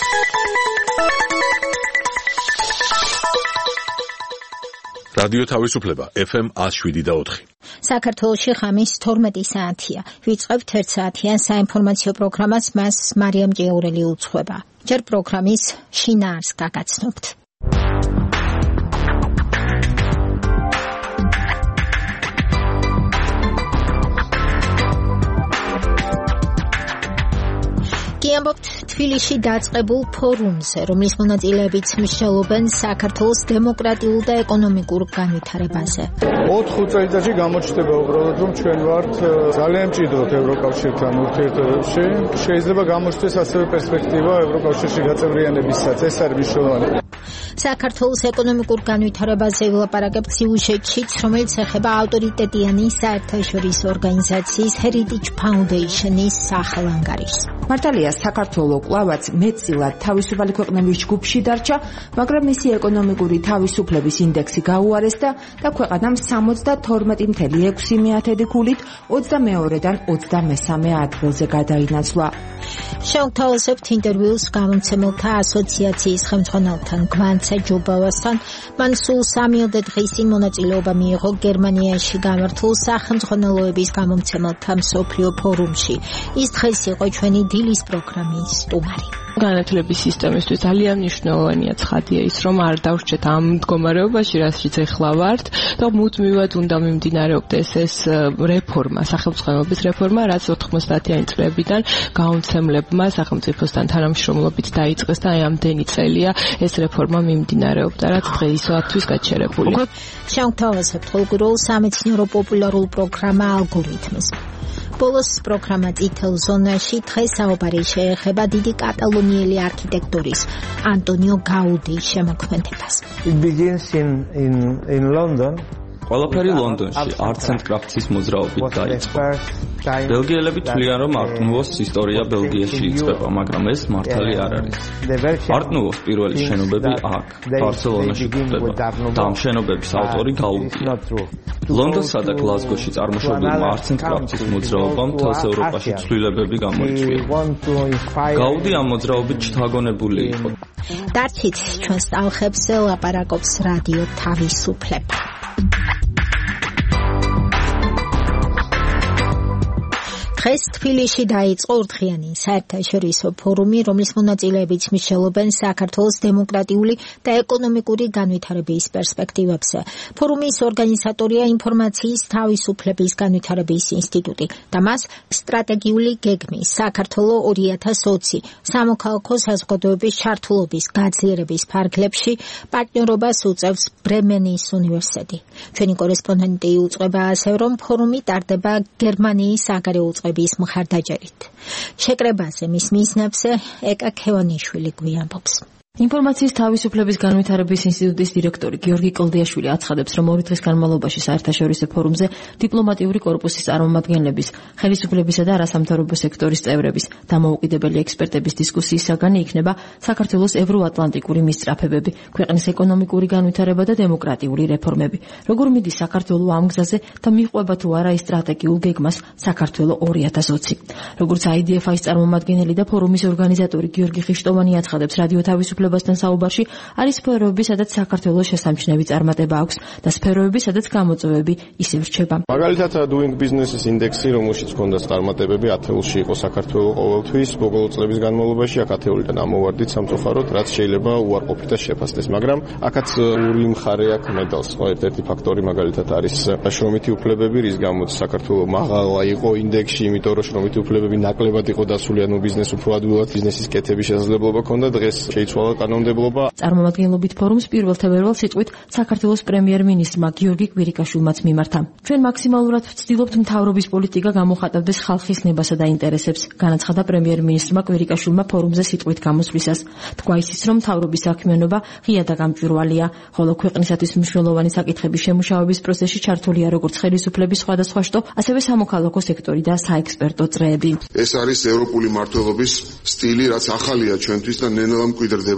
რადიო თავისუფლება FM 107.4. საქართველოში ხამის 12 საათია. ვიწყებთ 1 საათიან საინფორმაციო პროგრამას, მას მარიამ ჭიაურელი უძღვება. ჯერ პროგრამის შინაარს გაგაცნობთ. ამბობთ თბილისში დაწყებულ ფორუმზე, რომლის მონაწილეებიც მსჯელობენ საქართველოს დემოკრატიულ და ეკონომიკურ განვითარებაზე. 4 წელიწადში გამოჩნდება უბრალოდ, რომ ჩვენ ვართ ძალიან მჭიდროდ ევროკავშირთან ურთიერთობებში. შეიძლება გამოჩნდეს ასევე პერსპექტივა ევროკავშირში გაწევრიანებისაც. ეს არის მნიშვნელოვანი. საქართველოს ეკონომიკურ განვითარებაზე ვილაპარაკებთ სიუჟეტშიც, რომელიც ეხება ავტორიტეტიანი საერთაშორისო ორგანიზაციის Heritage Foundation-ის სახელ ანგარიშს. მართალია, საქართველო კვლავაც მეტწილად თავისუფალი ქვეყნების ჯგუფში დარჩა, მაგრამ მისი ეკონომიკური თავისუფლების ინდექსი გაუარესდა და ქვეყანამ 72.6 ქულით 22-დან 23 ადგილზე გადაინაცვლა. შევთავაზებთ ინტერვიუს გამომცემელთა ასოციაციის ხელმძღვანელთან გვანცე ჯობავასთან. მან სულ 3 დღის წინ მონაწილეობა მიიღო გერმანიაში გამართულ სახელმძღვანელოების გამომცემელთა მსოფლიო ფორუმში. ის დღეს იყო ჩვენი დილის პროგრამის სტუმარი. განათლების სისტემისთვის ძალიან მნიშვნელოვანია ცხადია ის, რომ არ დავრჩეთ ამ მდგომარეობაში, რასაც ეხლა ვართ და მუდმივად უნდა მიმდინარეობდეს ეს რეფორმა, სახელმწიფოების რეფორმა, რაც 90-იანი წლებიდან გაუმცემლებმა სახელმწიფოსთან თანამშრომლობით დაიწყეს და ამდენი წელია ეს რეფორმა მიმდინარეობდა, რაც დღეისათვის გაჩერებული. შევთავაზებთ ხოლმე სამეცნიერო პოპულარულ პროგრამა ალგორითმს. ბოლოს პროგრამა წითელ ზონაში დღეს საუბარი შეეხება დიდი კატალონიელი არქიტექტორის ანტონიო გაუდის შემოქმედებას. It begins in London. ყველაფერი ლონდონში, Arts and Crafts-ის მოძრაობით დაიწყო. ბელგიელები თვლიან, რომ Art Nouveau-ს ისტორია ბელგიაში იწყება, მაგრამ ეს მართალი არ არის. Art Nouveau-ს პირველი შენობები აქ, ბარსელონაში გვხვდება და ამ შენობების ავტორი გაუდია. ლონდონსა და გლაზგოში წარმოშობილმა Arts and Crafts-ის მოძრაობამ მთელს ევროპაში ცვლილებები გამოიწვია. გაუდი ამ მოძრაობით შთაგონებული იყო. დარჩით ჩვენს ტალხებს ლაპარაკობს რადიო თავისუფლება. დღეს თბილისში დაიწყო ურთღიანი საერთაშორისო ფორუმი, რომლის მონაწილეებიც მსჯელობენ საქართველოს დემოკრატიული და ეკონომიკური განვითარების პერსპექტივებზე. ფორუმის ორგანიზატორია ინფორმაციის თავისუფლების განვითარების ინსტიტუტი და მას სტრატეგიული გეგმის საქართველოს 2020 სამოქალაქო საზოგადოების ჩართულობის გაძლიერების ფარგლებში პარტნიორობას უწევს ბრემენის უნივერსიტეტი. ჩვენი კორესპონდენტი უწყება ასე, რომ ფორუმი ტარდება გერმანიის საგარეო უწყების მხარდაჭერით. შეკრებაზე მის მიზნებზე ეკა ქევანიშვილი გვიამბობს. ინფორმაციის თავისუფლების განვითარების ინსტიტუტის დირექტორი გიორგი კლდიაშვილი აცხადებს, რომ 2 დღის განმავლობაში საერთაშორისო ფორუმზე დიპლომატიური კორპუსის წარმომადგენლების, ხელისუფლებისა და არასამთავრობო სექტორის წევრების, დამოუკიდებელი ექსპერტების დისკუსიისაგანი იქნება საქართველოს ევროატლანტიკური მისწრაფებები, ქვეყნის ეკონომიკური განვითარება და დემოკრატიული რეფორმები. როგორ მიდის საქართველოს ამ გზაზე და მიყვება თუ არა ის სტრატეგიულ გეგმას საქართველოს 2020. როგორც IDF-ის წარმომადგენელი და ფორუმის ორგანიზატორი გიორგი ხიშტოვანი აცხადებს, რადიო თავისუფლება საუბარში არის სფეროები, სადაც საქართველოს შესამჩნევი წარმატება აქვს და სფეროები, სადაც გამოწვევები ისევ რჩება. მაგალითად, Doing Business-ის ინდექსი, რომელშიც ჰქონდა წარმატებები, ათეულში იყო საქართველოს ყოველთვის, ბოლო წლების განმავლობაში აქ ათეულიდან ამოვარდით სამწუხაროდ, რაც შეიძლება უარყოფითად შეფასდეს, მაგრამ აქაც ორი მხარე აქვს მედალს. ერთ-ერთი ფაქტორი მაგალითად არის შრომითი უფლებები, რის გამოც საქართველოს მაღლა იყო ინდექსში, იმიტომ რომ შრომითი უფლებები ნაკლებად იყო დასული, ანუ ბიზნეს უფრო ადვილად ბიზნესის კეთების შესაძლებლობა ჰქონდა, დღეს შეიცვალა კანონმდებლობა. წარმომადგენლობით ფორუმს 1 თებერვალს იწვით საქართველოს პრემიერ-მინისტრმა გიორგი კვირიკაშვილმაც მიმართა. ჩვენ მაქსიმალურად ვცდილობთ მთავრობის პოლიტიკა გამოხატავდეს ხალხის ნებასა და ინტერესებს, განაცხადა პრემიერ-მინისტრმა კვირიკაშვილმა ფორუმზე სიტყვით გამოსვლისას. თქვა ისიც, რომ მთავრობის საქმიანობა ღია და გამჭვირვალეა, ხოლო ქვეყნისათვის მნიშვნელოვანი საკითხების შემუშავების პროცესში ჩართულია როგორც ხელისუფლების სხვადასხვა შტო, ასევე სამოქალაქო სექტორი და საექსპერტო წრეები. ეს არის ევროპული მმართველობის სტილი, რაც ახალია ჩვენთვის და ნელ-ნელა მკვიდრდება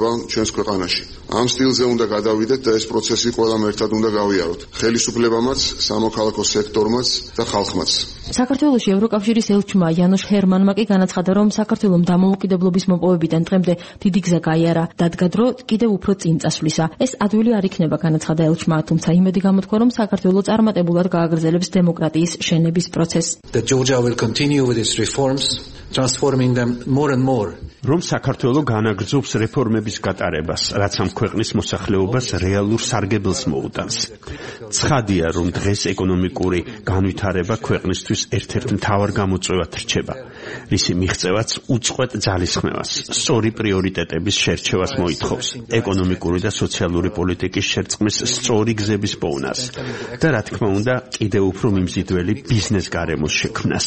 მოხდება ჩვენს ქვეყანაში. ამ სტილზე უნდა გადავიდეთ და ეს პროცესი ყველამ ერთად უნდა გავიაროთ. ხელისუფლებამაც, სამოქალაქო სექტორმაც და ხალხმაც. საქართველოში ევროკავშირის ელჩმა იანოშ ჰერმანმა კი განაცხადა, რომ საქართველომ დამოუკიდებლობის მოპოვებიდან დღემდე დიდი გზა გაიარა, დადგა დრო კიდევ უფრო წინ წასვლისა. ეს ადვილი არ იქნება, განაცხადა ელჩმა, თუმცა იმედი გამოთქვა, რომ საქართველო წარმატებულად გააგრძელებს დემოკრატიის შენების პროცესს. Georgia will continue with its reforms, transforming them more and more. რომ საქართველო განაგრძობს რეფორმების გატარებას, რაც ამ ქვეყნის მოსახლეობას რეალურ სარგებელს მოუტანს. ცხადია, რომ დღეს ეკონომიკური განვითარება ქვეყნისთვის ერთ-ერთ მთავარ გამოწვევად რჩება, რისი მიღწევაც უწყვეტ ძალისხმევას, სწორი პრიორიტეტების შერჩევას მოითხოვს, ეკონომიკური და სოციალური პოლიტიკის შერწყმის სწორი გზების პოვნას და რა თქმა უნდა, კიდევ უფრო მიმზიდველი ბიზნეს გარემოს შექმნას.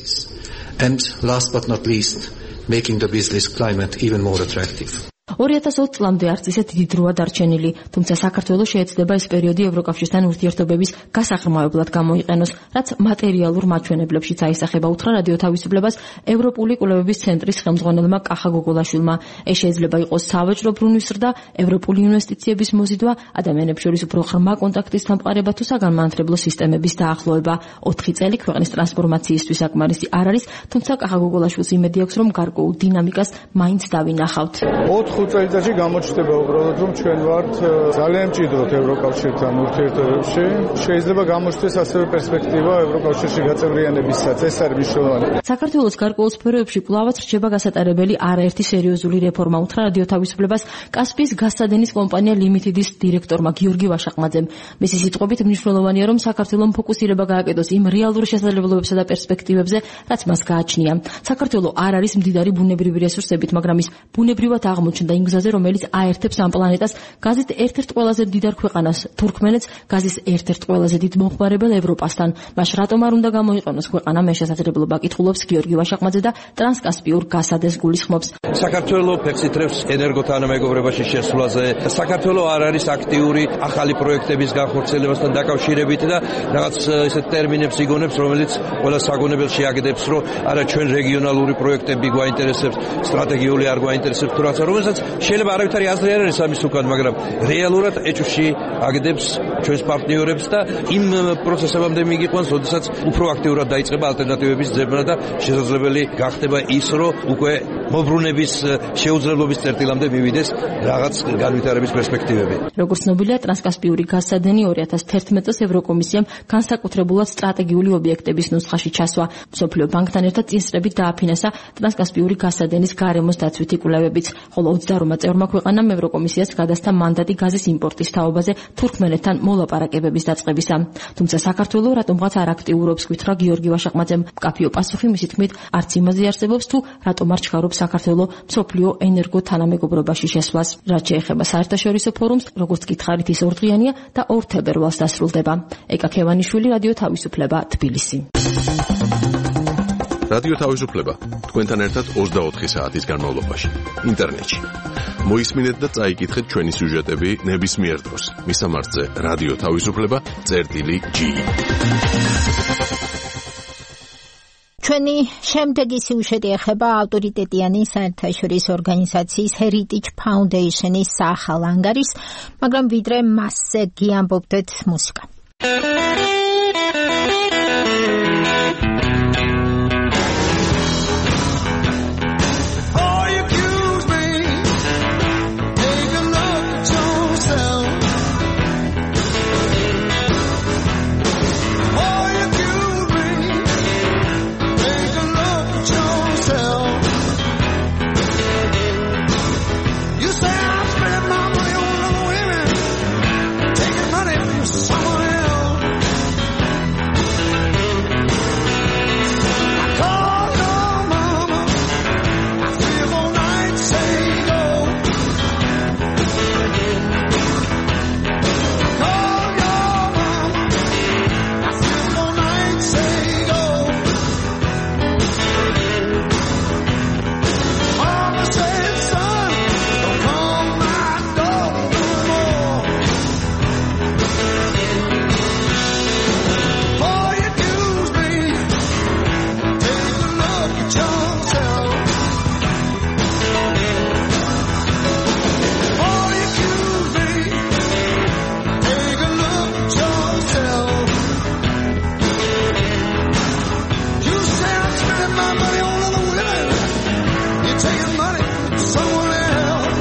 And last but not least, making the business climate even more attractive. 2020 წლამდე არც ისე დიდი დროა დარჩენილი, თუმცა საქართველოს შეეცდება ეს პერიოდი ევროკავშირთან ურთიერთობების გასაღრმავებლად გამოიყენოს, რაც მატერიალურ მაჩვენებლებშიც აისახება, უთხრა რადიო თავისუფლებას ევროპული კვლევების ცენტრის ხელმძღვანელმა კახა გოგოლაშვილმა. ეს შეიძლება იყოს სავაჭრო ბრუნვის ზრდა, ევროპული ინვესტიციების მოზიდვა, ადამიანებს შორის უფრო ღრმა კონტაქტის დამყარება თუ საგანმანათლებლო სისტემების დაახლოება. 4 წელი ქვეყნის ტრანსფორმაციისთვის საკმარისი არ არის, თუმცა კახა გოგოლაშვილს იმედი აქვს, რომ გარკვეულ დინამიკას მაინც დავინახავთ. 4 წელიწადში გამოჩნდება უბრალოდ, რომ ჩვენ ვართ ძალიან მჭიდროდ ევროკავშირთან ურთიერთობებში. შეიძლება გამოჩნდეს ასევე პერსპექტივა ევროკავშირში გაწევრიანებისაც, ეს არის მნიშვნელოვანი. საქართველოს გარკვეულ სფეროებში კვლავაც რჩება გასატარებელი არაერთი სერიოზული რეფორმა, უთხრა რადიო თავისუფლებას კასპიის გაზსადენის კომპანია ლიმიტედის დირექტორმა გიორგი ვაშაყმაძემ. მისი სიტყვებით მნიშვნელოვანია, რომ საქართველოს ფოკუსირება გააკეთოს იმ რეალურ შესაძლებლობებსა და პერსპექტივებზე, რაც მას გააჩნია. საქართველო არ არის მდიდარი ბუნებრივი რესურსებით, მაგრამ ის ბუნებრივად აღმოჩნდა იმ გზაზე, რომელიც აერთებს ამ პლანეტას გაზის ერთ-ერთ ყველაზე მდიდარ ქვეყანას, თურქმენეთს, გაზის ერთ-ერთ ყველაზე დიდ მომხმარებელ ევროპასთან. მას რატომ არ უნდა გამოიყენოს ქვეყანამ ეს შესაძლებლობა, კითხულობს გიორგი ვაშაყმაძე და ტრანსკასპიურ გასადეს გულისხმობს. საქართველოს ფექსიტრებს ენერგოთანამეგობრებაში შესვლაზე. საქართველოს არ არის აქტიური ახალი პროექტების განხორციელებასთან დაკავშირებით და რაღაც ესეთ ტერმინებს იგონებს, რომელიც ყველა საგონებელში აგდებს, რომ არა ჩვენ რეგიონალური პროექტები გვაინტერესებს, სტრატეგიული არ გვაინტერესებს თუ რაცა, რომელსაც შეიძლება არავითარი აზრი არ არის ამის უკან, მაგრამ რეალურად ეჭვში აგდებს ჩვენს პარტნიორებს და იმ პროცესებამდე მიგიყვანს, როდესაც უფრო აქტიურად დაიწყება ალტერნატივების ძებნა და შესაძლებელი გახდება ის, რომ უკვე მოbrunების შეუძლებლობის წერტილამდე მივიდეს რაღაც განვითარების პერსპექტივები. როგორც ცნობილია, ტრანსკასპიური გაზსადენი 2011 წელს ევროკომისიამ განსაკუთრებულად სტრატეგიული ობიექტების ნუსხაში ჩასვა. მსოფლიო ბანკთან ერთად წინსწრებით დააფინანსა ტრანსკასპიური გაზსადენის გარემოს დაცვითი კვლევებიც, ხოლო 28 წევრმა ქვეყანამ ევროკომისიას გადასცა მანდატი გაზის იმპორტის თაობაზე თურქმენეთთან მოლაპარაკებების დაწყებისა. თუმცა საქართველო რატომღაც არ აქტიურობს, გითხრა გიორგი ვაშაყმაძემ. მკაფიო პასუხი მისი თქმით არც იმაზე არსებობს, თუ რატომ არ ჩქარობს საქართველო მსოფლიო ენერგოთანამეგობრობაში შესვლას. რაც შეეხება საერთაშორისო ფორუმს, როგორც გითხარით, ის ორდღიანია და 2 თებერვალს დასრულდება. ეკა ქევანიშვილი, რადიო თავისუფლება, თბილისი. რადიო თავისუფლება თქვენთან ერთად 24 საათის განმავლობაში ინტერნეტში. მოისმინეთ და წაიკითხეთ ჩვენი სიუჟეტები ნებისმიერ დროს. მისამართზე რადიო თავისუფლება.ge. ჩვენი შემდეგი სიუჟეტი ეხება ავტორიტეტიანი საერთაშორისო ორგანიზაციის Heritage Foundation-ის ახალ ანგარიშს, მაგრამ ვიდრე მასზე გიამბობდეთ მუსიკა. making money somewhere else.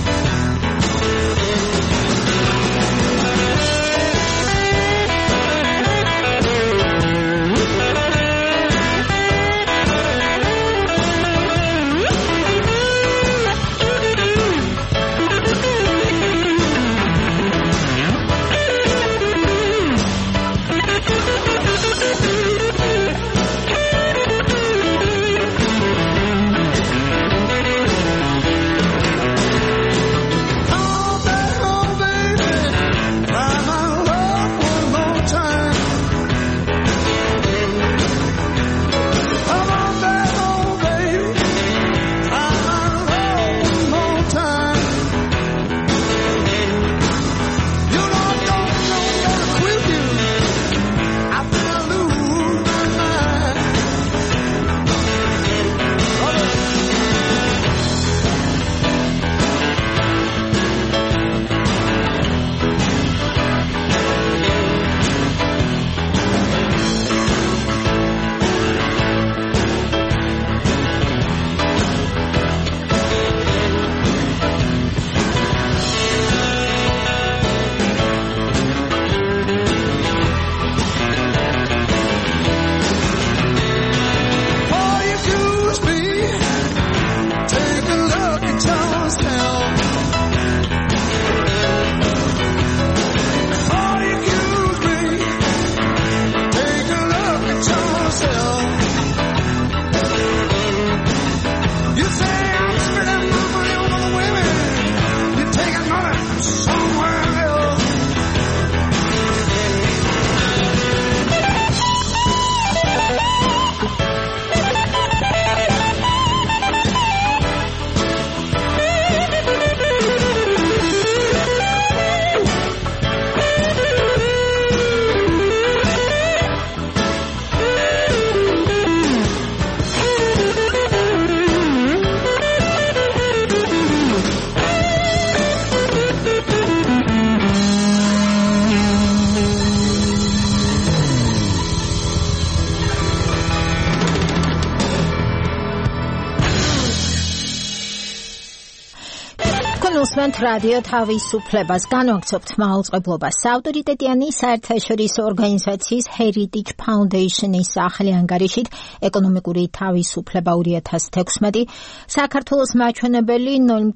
უსმენთ რადიო თავისუფლებას, განვაგრძობთ მაუწყებლობას. საავტორიტეტიანი საერთაშორისო ორგანიზაციის Heritage Foundation-ის სახელი ანგარიშით ეკონომიკური თავისუფლება 2016 საქართველოს მაჩვენებელი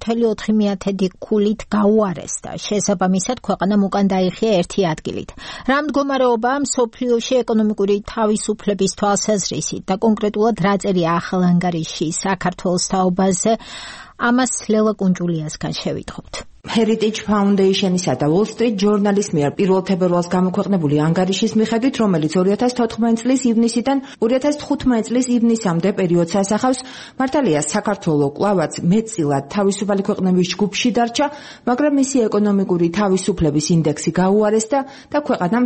0.4 ქულით გაუარესდა. შესაბამისად, ქვეყანამ უკან დაიხია ერთი ადგილით. რა მდგომარეობაა მსოფლიოში ეკონომიკური თავისუფლების თვალსაზრისით და კონკრეტულად რა წერია ახალ ანგარიშში საქართველოს თაობაზე? ამას ლელა კუნჯულიასგან შევიტყობთ. Heritage Foundation-ისა და Wall Street Journal-ის მიერ 1 თებერვალს გამოქვეყნებული ანგარიშის მიხედვით, რომელიც 2014 წლის ივნისიდან 2015 წლის ივნისამდე პერიოდს ასახავს, მართალია საქართველოს კვლავაც მეტწილად თავისუფალი ქვეყნების ჯგუფში დარჩა, მაგრამ მისი ეკონომიკური თავისუფლების ინდექსი გაუარესდა და ქვეყანამ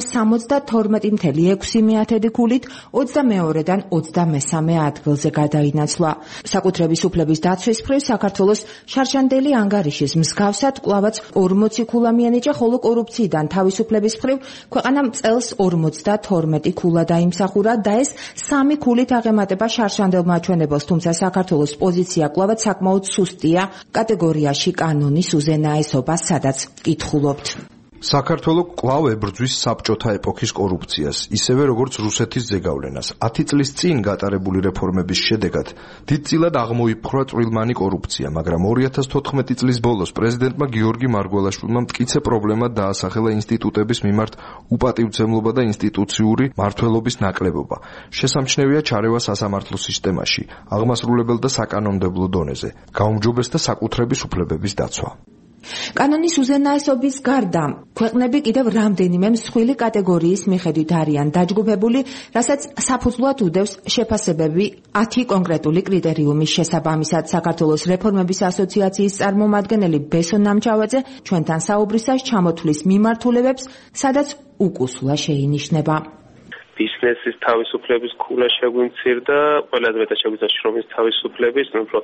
72.6 ქულით 22-დან 23 ადგილზე გადაინაცვლა. საკუთრების უფლების დაცვის მხრივ საქართველოს შარშანდელი ანგარიშის მსგავსად კვლავაც 40 ქულამიანიჭა, ხოლო კორუფციიდან თავისუფლების მხრივ ქვეყანამ წელს 52 ქულა დაიმსახურა და ეს 3 ქულით აღემატება შარშანდელ მაჩვენებელს, თუმცა საქართველოს პოზიცია კვლავაც საკმაოდ სუსტია კატეგორიაში კანონის უზენაესობა, სადაც კითხულობთ. საქართველოს კვლავ ებრძვის საბჭოთა ეპოქის კორუფციას, ისევე როგორც რუსეთის ზეგავლენას. 10 წლის წინ გატარებული რეფორმების შედეგად დიდწილად აღმოიფხვრა წვრილმანი კორუფცია, მაგრამ 2014 წლის ბოლოს პრეზიდენტმა გიორგი მარგველაშვილმა მტკიცე პრობლემა დაასახელა ინსტიტუტების მიმართ უპატივცემლობა და ინსტიტუციური მართლობის ნაკლებობა. შესამჩნევია ჩარევა სასამართლო სისტემაში, აღმასრულებელ და საკანონმდებლო დონეზე, გაუმჯობესდა საკუთრების უფლებების დაცვა. კანონის უზენაესობის გარდა ქვეყნები კიდევ რამდენიმე მსხვილი კატეგორიის მიხედვით არიან დაჯგუფებული, რასაც საფუძვლად უდევს შეფასებები 10 კონკრეტული კრიტერიუმის შესაბამისად. საქართველოს რეფორმების ასოციაციის წარმომადგენელი ბესო ნამჩავაძე ჩვენთან საუბრისას ჩამოთვლის მიმართულებებს, სადაც უკუსვლა შეინიშნება. ბიზნესის თავისუფლების ქულა შეგვიმცირდა, ყველაზე მეტად შეგვიძლია შრომის თავისუფლების, უფრო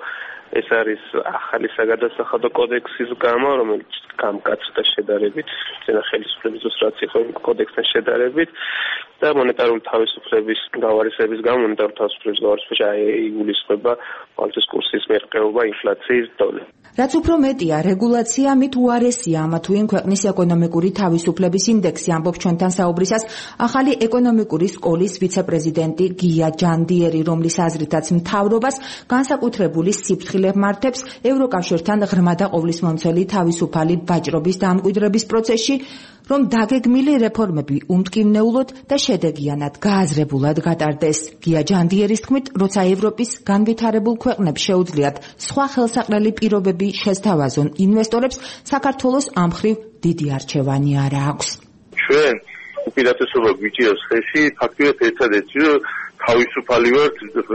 ეს არის ახალი საგადასახადო კოდექსის გამო, რომელიც გამკაცდა შედარებით წინა ხელისუფლების დროს რაც იყო კოდექსთან შედარებით და მონეტარული თავისუფლების გავარისების გამო მონეტარული თავისუფლების გავარისებაში იგულისხმება ვალუტის კურსის მერყეობა ინფლაციის დონე. რაც უფრო მეტია რეგულაცია, მით უარესია ამა თუ იმ ქვეყნის ეკონომიკური თავისუფლების ინდექსი, ამბობს ჩვენთან საუბრისას ახალი ეკონომიკური სკოლის ვიცე-პრეზიდენტი გია ჯანდიერი, რომლის აზრითაც მთავრობას განსაკუთრებული სიფრთხილე მართებს ევროკავშირთან ღრმა და ყოვლისმომცველი თავისუფალი ვაჭრობის დამკვიდრების პროცესში, რომ დაგეგმილი რეფორმები უმტკივნეულოდ და შედეგიანად გააზრებულად გატარდეს. გია ჯანდიერის თქმით, როცა ევროპის განვითარებულ ქვეყნებს შეუძლიათ სხვა ხელსაყრელი პირობები შესთავაზონ ინვესტორებს, საქართველოს ამ მხრივ დიდი არჩევანი არ აქვს. ჩვენ უპირატესობა გვიჭირავს ხელში ფაქტობრივად ერთადერთი, რომ თავისუფალი ვართ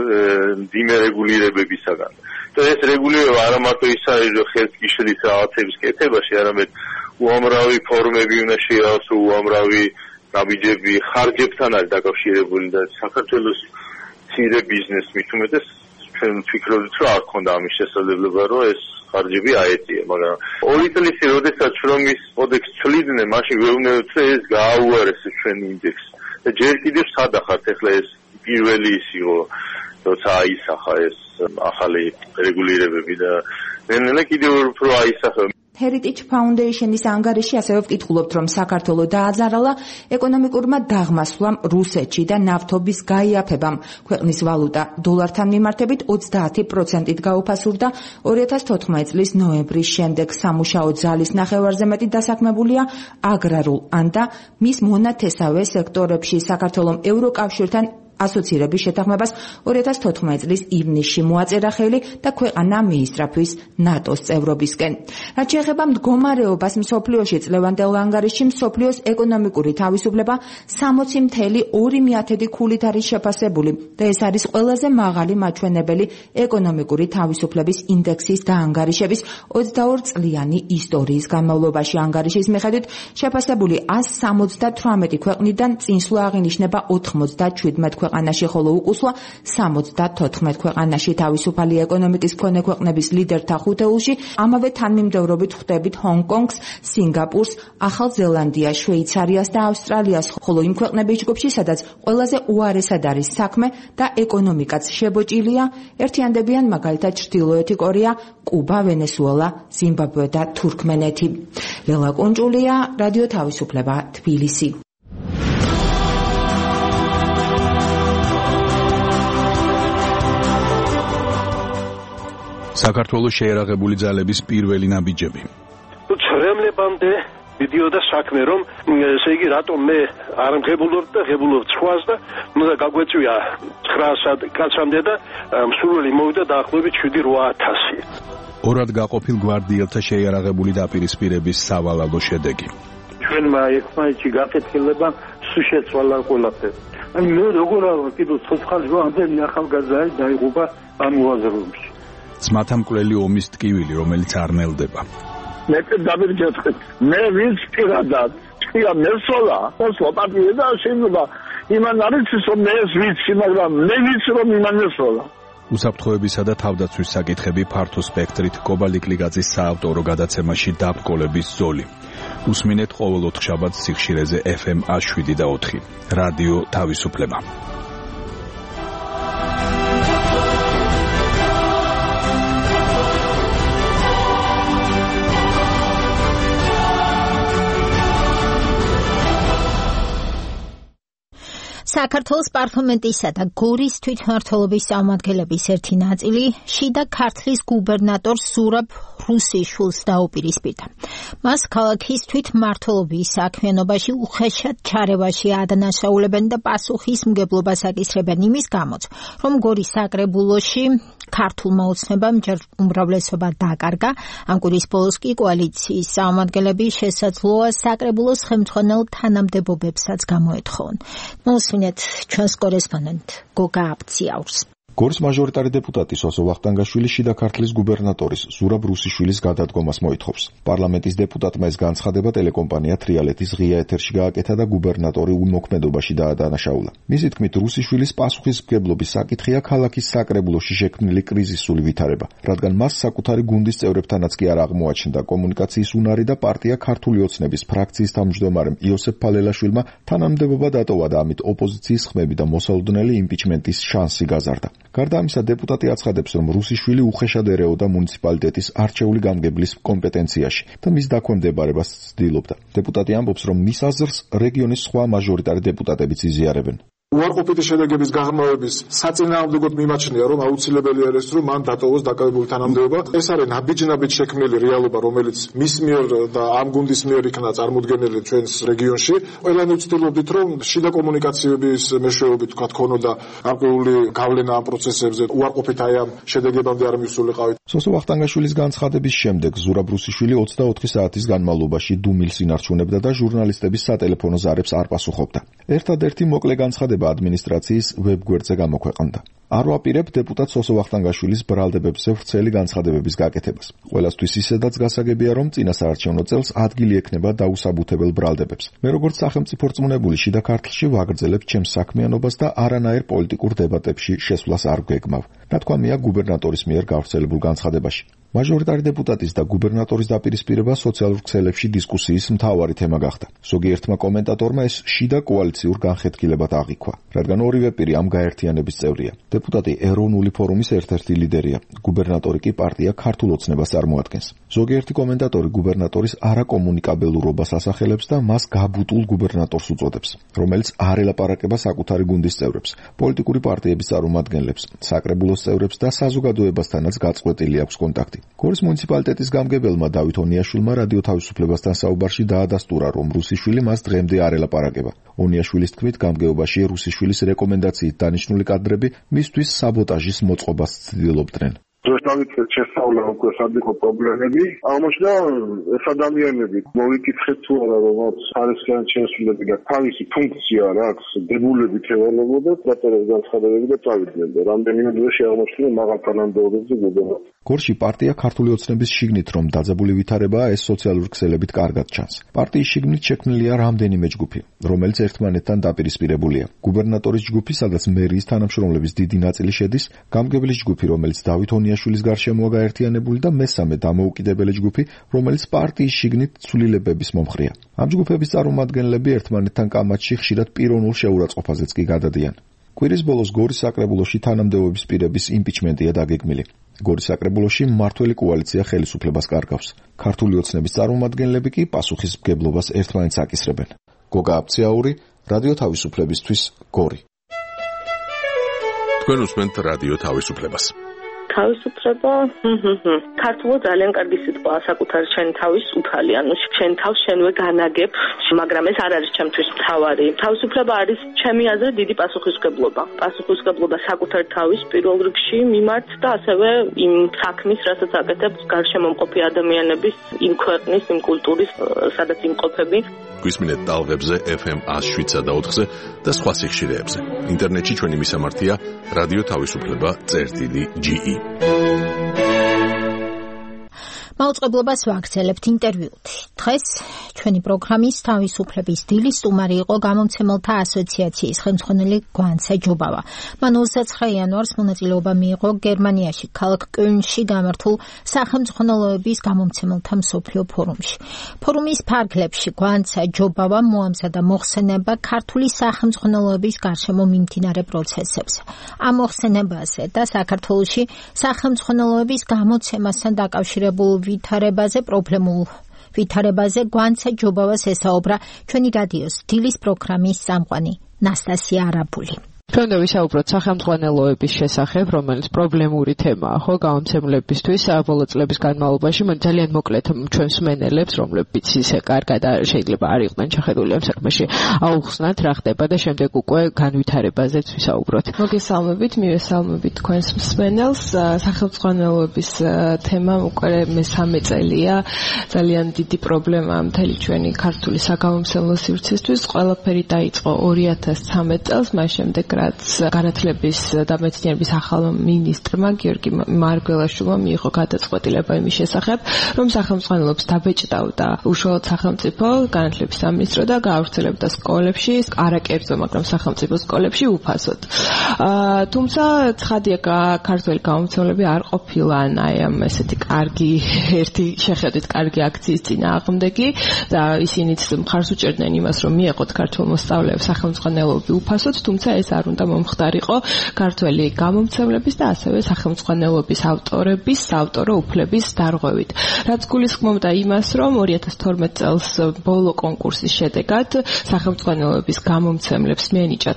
მძიმე რეგულირებებისაგან. და ეს რეგულირება არა მარტო ის არის, რომ ხელს გიშლის რაღაცების კეთებაში, არამედ უამრავი ფორმები უნდა შეავსო, უამრავი ნაბიჯები ხარჯებთან არის დაკავშირებული და საქართველოს მცირე ბიზნესს მით უმეტეს ჩვენ ვფიქრობთ, რომ არ ქონდა ამის შესაძლებლობა, რომ ეს ხარჯები აეტია, მაგრამ 2 წლის წინ, როდესაც შრომის კოდექსს ცვლიდნენ, მაშინ ვეუბნებოდით, რომ ეს გააუარესეს ჩვენ ინდექსს. და ჯერ კიდევ სადახართ ახლა ეს პირველი ის იყო, როცა აისახა ეს ახალი რეგულირებები და ნელ-ნელა კიდევ უფრო აისახა. Heritage Foundation-ის ანგარიში ასევე ვკითხულობთ, რომ საქართველო დააძარალა ეკონომიკურმა დაღმასვლამ რუსეთში და ნავთობის გაიაფებამ. ქვეყნის ვალუტა დოლართან მიმართებით 30%-ით გაუფასურდა 2014 წლის ნოემბრის შემდეგ. სამუშაო ძალის ნახევარზე მეტი დასაქმებულია აგრარულ ან და მის მონათესავე სექტორებში. საქართველომ ევროკავშირთან ასოცირების შეთანხმებას 2014 წლის ივნისში მოაწერა ხელი და ქვეყანა მიისწრაფვის ნატოს წევრობისკენ. რაც შეეხება მდგომარეობას მსოფლიოში, წლევანდელ ანგარიშში მსოფლიოს ეკონომიკური თავისუფლება 60.2 ქულით არის შეფასებული და ეს არის ყველაზე მაღალი მაჩვენებელი ეკონომიკური თავისუფლების ინდექსის დაანგარიშების 22 წლიანი ისტორიის განმავლობაში. ანგარიშის მიხედვით შეფასებული 178 ქვეყნიდან წინსვლა აღინიშნება 97 ქვეყანაში, ხოლო უკუსვლა 74 ქვეყანაში. თავისუფალი ეკონომიკის მქონე ქვეყნების ლიდერთა ხუთეულში ამავე თანმიმდევრობით ხვდებით ჰონგ-კონგს, სინგაპურს, ახალ ზელანდიას, შვეიცარიას და ავსტრალიას, ხოლო იმ ქვეყნების ჯგუფში, სადაც ყველაზე უარესად არის საქმე და ეკონომიკაც შებოჭილია, ერთიანდებიან მაგალითად ჩრდილოეთი კორეა, კუბა, ვენესუელა, ზიმბაბვე და თურქმენეთი. ლელა კუნჭულია, რადიო თავისუფლება, თბილისი. საქართველოს შეერაღებული ძალების პირველი ნაბიჯები. ცრემლებამდე მიდიოდა საქმე, რომ ესე იგი რატომ მე არ მღებულობ და ღებულობ სხვას და უნდა გაგვეწვია 900 კაცამდე და მსურველი მოვიდა დაახლოებით 7-8000. ორად გაყოფილ გვარდიელთა შეერაღებული დაპირისპირების სავალალო შედეგი. ჩვენმა ერთმანეთში გაკეთილება სულ შეცვალა ყველაფერი. ანუ მე როგორ არა კიდევ ცოცხალი ამდენი ახალგაზრდა დაიღუპა ამ უაზროებში. ძმათამკვლელი ომის ტკივილი, რომელიც არ ნელდება. მე დავირჯეთქეთ. მე ვინც პირადად წია მესოლა, ოსლო პარტია და შეიძლება იმან არის რომ მე ვიცი, მაგრამ მე ვიცი რომ იმან მესოლა. უსაფრთხოებისა და თავდაცვის საკითხები ფართო სპექტრით კობალიკლიგაძის საავტორო გადაცემაში დაბკოლების ზოლი. უსმინეთ ყოველ 4 შაბათს სიხშირეზე FM 107.4. რადიო თავისუფლება. საქართველოს პარლამენტისა და გორის თვითმმართველობის წარმომადგენლების ერთი ნაწილი შიდა ქართლის გუბერნატორ ზურაბ რუსიშვილს დაუპირისპირდა. მას ქალაქის თვითმმართველობის საქმიანობაში უხეშად ჩარევაში ადანაშაულებენ და პასუხისმგებლობას აკისრებენ იმის გამოც, რომ გორის საკრებულოში ქართულმა ოცნებამ ჯერ უმრავლესობა დაკარგა. ამ კვირის ბოლოს კი კოალიციის წარმომადგენლები შესაძლოა საკრებულოს ხელმძღვანელ თანამდებობებსაც გამოეთხოვონ. მოსვინეთ ჩვენს კორესპონდენტ გოგა აბციაურს. გორის მაჟორიტარი დეპუტატი სოსო ვახტანგაშვილი შიდა ქართლის გუბერნატორის ზურაბ რუსიშვილის გადადგომას მოითხოვს. პარლამენტის დეპუტატმა ეს განცხადება ტელეკომპანია თრიალეთის ღია ეთერში გააკეთა და გუბერნატორი უმოქმედობაში დაადანაშაულა. მისი თქმით, რუსიშვილის პასუხისმგებლობის საკითხია ქალაქის საკრებულოში შექმნილი კრიზისული ვითარება, რადგან მას საკუთარი გუნდის წევრებთანაც კი არ აღმოაჩნდა კომუნიკაციის უნარი და პარტია ქართული ოცნების ფრაქციის თავმჯდომარემ იოსებ ფალელაშვილმა თანამდებობა დატოვა და ამით ოპოზიციის ხმები და მოსალოდნელი იმპიჩმენტის შანსი გაზარდა. გარდა ამისა, დეპუტატი აცხადებს, რომ რუსიშვილი უხეშად ერეოდა მუნიციპალიტეტის არჩეული გამგებლის კომპეტენციაში და მის დაქვემდებარებას ცდილობდა. დეპუტატი ამბობს, რომ მის აზრს რეგიონის სხვა მაჟორიტარი დეპუტატებიც იზიარებენ. უარყოფითი შედეგების გაღრმავების საწინააღმდეგოდ მიმაჩნია, რომ აუცილებელია ის, რომ მან დატოვოს დაკავებული თანამდებობა. ეს არის ნაბიჯ-ნაბიჯ შექმნილი რეალობა, რომელიც მის მიერ და ამ გუნდის მიერ იქნა წარმოდგენილი ჩვენს რეგიონში. ყველანი ვცდილობდით, რომ შიდა კომუნიკაციების მეშვეობით თქვა ქონოდა გარკვეული გავლენა ამ პროცესებზე, უარყოფით აი ამ შედეგებამდე არ მივსულიყავით. სოსო ვახტანგაშვილის განცხადების შემდეგ ზურაბ რუსიშვილი 24 საათის განმავლობაში დუმილს ინარჩუნებდა და ჟურნალისტების სატელეფონო ზარებს არ პასუხობდა. ერთადერთი მოკლე განცხადება ადმინისტრაციის ვებგვერდზე გამოქვეყნდა. არ ვაპირებ დეპუტატ სოსო ვახტანგაშვილის ბრალდებებზე ვრცელი განცხადებების გაკეთებას. ყველასთვის ისედაც გასაგებია, რომ წინასაარჩევნო წელს ადგილი ექნება დაუსაბუთებელ ბრალდებებს. მე როგორც სახელმწიფო რწმუნებული შიდა ქართლში ვაგრძელებ ჩემს საქმიანობას და არანაირ პოლიტიკურ დებატებში შესვლას არ გვეგმავ. ნათქვამია გუბერნატორის მიერ გავრცელებულ განცხადებაში. მაჟორიტარი დეპუტატის და გუბერნატორის დაპირისპირება სოციალურ ქსელებში დისკუსიის მთავარი თემა გახდა. ზოგიერთმა კომენტატორმა ეს შიდა კოალიციურ განხეთქილებად აღიქვა, რადგან ორივე პირი ამ გაერთიანების წევრია. დეპუტატი ეროვნული ფორუმის ერთ-ერთი ლიდერია, გუბერნატორი კი პარტია ქართულ ოცნებას წარმოადგენს. ზოგიერთი კომენტატორი გუბერნატორის არაკომუნიკაბელურობას ასახელებს და მას გაბუტულ გუბერნატორს უწოდებს, რომელიც არ ელაპარაკება საკუთარი გუნდის წევრებს, პოლიტიკური პარტიების წარმომადგენლებს, საკრებულოს წევრებს და საზოგადოებასთანაც გაწყვეტილი აქვს კონტაქტი. გორის მუნიციპალიტეტის გამგებელმა დავით ონიაშვილმა რადიო თავისუფლებასთან საუბარში დაადასტურა, რომ რუსიშვილი მას დღემდე არ ელაპარაკება. ონიაშვილის თქმით, გამგეობაში რუსიშვილის რეკომენდაციით დანიშნული კადრები მისთვის საბოტაჟის მოწყობას ცდილობდნენ. დავიწყეთ შესწავლა უკვე სად იყო პრობლემები. აღმოჩნდა ეს ადამიანები მოვიკითხეთ თუ არა, რომ ხარისხიანი შესრულები და თავისი ფუნქცია რა აქვს, დებულებით ევალებოდა, დაწერეს განცხადებები და წავიდნენ. რამდენიმე დღეში აღმოჩნდა მაღალ თანამდებობებზე გუბერნატორი. გორში პარტია ქართული ოცნების შიგნით რომ დაძაბული ვითარებაა, ეს სოციალურ ქსელებით კარგად ჩანს. პარტიის შიგნით შექმნილია რამდენიმე ჯგუფი, რომელიც ერთმანეთთან დაპირისპირებულია. გუბერნატორის ჯგუფი, სადაც მერიის თანამშრომლების დიდი ნაწილი შედის, გამგებლის ჯგუფი, რომელიც დავით ონიაშვილის გარშემოა გაერთიანებული და მესამე დამოუკიდებელი ჯგუფი, რომელიც პარტიის შიგნით ცვლილებების მომხრეა. ამ ჯგუფების წარმომადგენლები ერთმანეთთან კამათში ხშირად პიროვნულ შეურაცხყოფაზეც კი გადადიან. კვირის ბოლოს გორის საკრებულოში თანამდებობის პირების იმპიჩმენტია დაგეგმილი. გორის საკრებულოში მმართველი კოალიცია ხელისუფლებას კარგავს. ქართული ოცნების წარმომადგენლები კი პასუხისმგებლობას ერთმანეთს აკისრებენ. გოგა აბციაური, რადიო თავისუფლებისთვის, გორი. თქვენ უსმენთ რადიო თავისუფლებას. თავისუფლება ქართულად ძალიან კარგი სიტყვაა, საკუთარი შენ თავის უფალი, ანუ შენ თავს შენვე განაგებ, მაგრამ ეს არ არის ჩემთვის მთავარი. თავისუფლება არის ჩემი აზრით დიდი პასუხისმგებლობა. პასუხისმგებლობა საკუთარი თავის პირველ რიგში მიმართ და ასევე იმ საქმის, რასაც აკეთებს გარშემო მყოფი ადამიანების, იმ ქვეყნის, იმ კულტურის, სადაც იმყოფები. გვისმინეთ ტალღებზე FM 107.4-ზე და სხვა სიხშირეებზე. ინტერნეტში ჩვენი მისამართია რადიო თავისუფლება.ge. მაუწყებლობას ვაგრძელებთ ინტერვიუთ. დღეს ჩვენი პროგრამის თავისუფლების დილის სტუმარი იყო გამომცემელთა ასოციაციის ხელმძღვანელი გვანცე ჯობავა. მან 29 იანვარს მონაწილეობა მიიღო გერმანიაში ქალაქ კოლნში გამართულ სახელმძღვანელოების გამომცემელთა მსოფლიო ფორუმში. ფორუმის ფარგლებში გვანცე ჯობავა მოამზადა მოხსენება ქართული სახელმძღვანელოების გარშემო მიმდინარე პროცესებზე. ამ მოხსენებაზე და საქართველოში სახელმძღვანელოების გამოცემასთან დაკავშირებულ ვითარებაზე პრობლემულ ვითარებაზე გვანცე ჯობავას ესაუბრა ჩვენი რადიოს დილის პროგრამის წამყვანი ნასტასია არაბული. Ჩვენ ვისაუბროთ სახელმძღვანელოების შესახებ, რომელიც პრობლემური თემაა, ხო, გამომცემლებისთვის ბოლო წლების განმავლობაში, ძალიან მოკლედ ჩვენ მსმენელებს, რომლებიც ისე კარგად შეიძლება არ იყვნენ ჩახედული ამ საქმეში, აუხსნათ რა ხდება და შემდეგ უკვე განვითარებაზეც ვისაუბროთ. მოგესალმებით, მივესალმებით თქვენს მსმენელს. სახელმძღვანელოების თემა უკვე მესამე წელია, ძალიან დიდი პრობლემაა მთელი ჩვენი ქართული საგამომცემლო სივრცისთვის. ყველაფერი დაიწყო 2013 წელს, მას შემდეგ რაც განათლების და მეცნიერების ახალ მინისტრმა გიორგი მარგველაშვილმა მიიღო გადაწყვეტილება იმის შესახებ, რომ სახელმწიფოს დაბეჭდავდა უშუალოდ სახელმწიფო განათლების სამინისტრო და გაავრცელებდა სკოლებში, არაკერძო, მაგრამ სახელმწიფო სკოლებში უფასოდ. თუმცა ცხადია, ქართველი გამომცემლები არ ყოფილან აი ამ ესეთი კარგი ერთი შეხედვით კარგი აქციის წინააღმდეგი და ისინიც მხარს უჭერდნენ იმას, რომ მიეყოთ ქართულ მოსწავლეებს სახელმწიფოეობები უფასოდ, თუმცა ეს არ უნდა მომხდარიყო ქართველი გამომცემლების და ასევე სახელმწიფოეობების ავტორების საავტორო უფლების დარღვევით. რაც გულისხმობდა იმას, რომ 2012 წელს ბოლო კონკურსის შედეგად სახელმწიფოეობების გამომცემლებს მიენიჭათ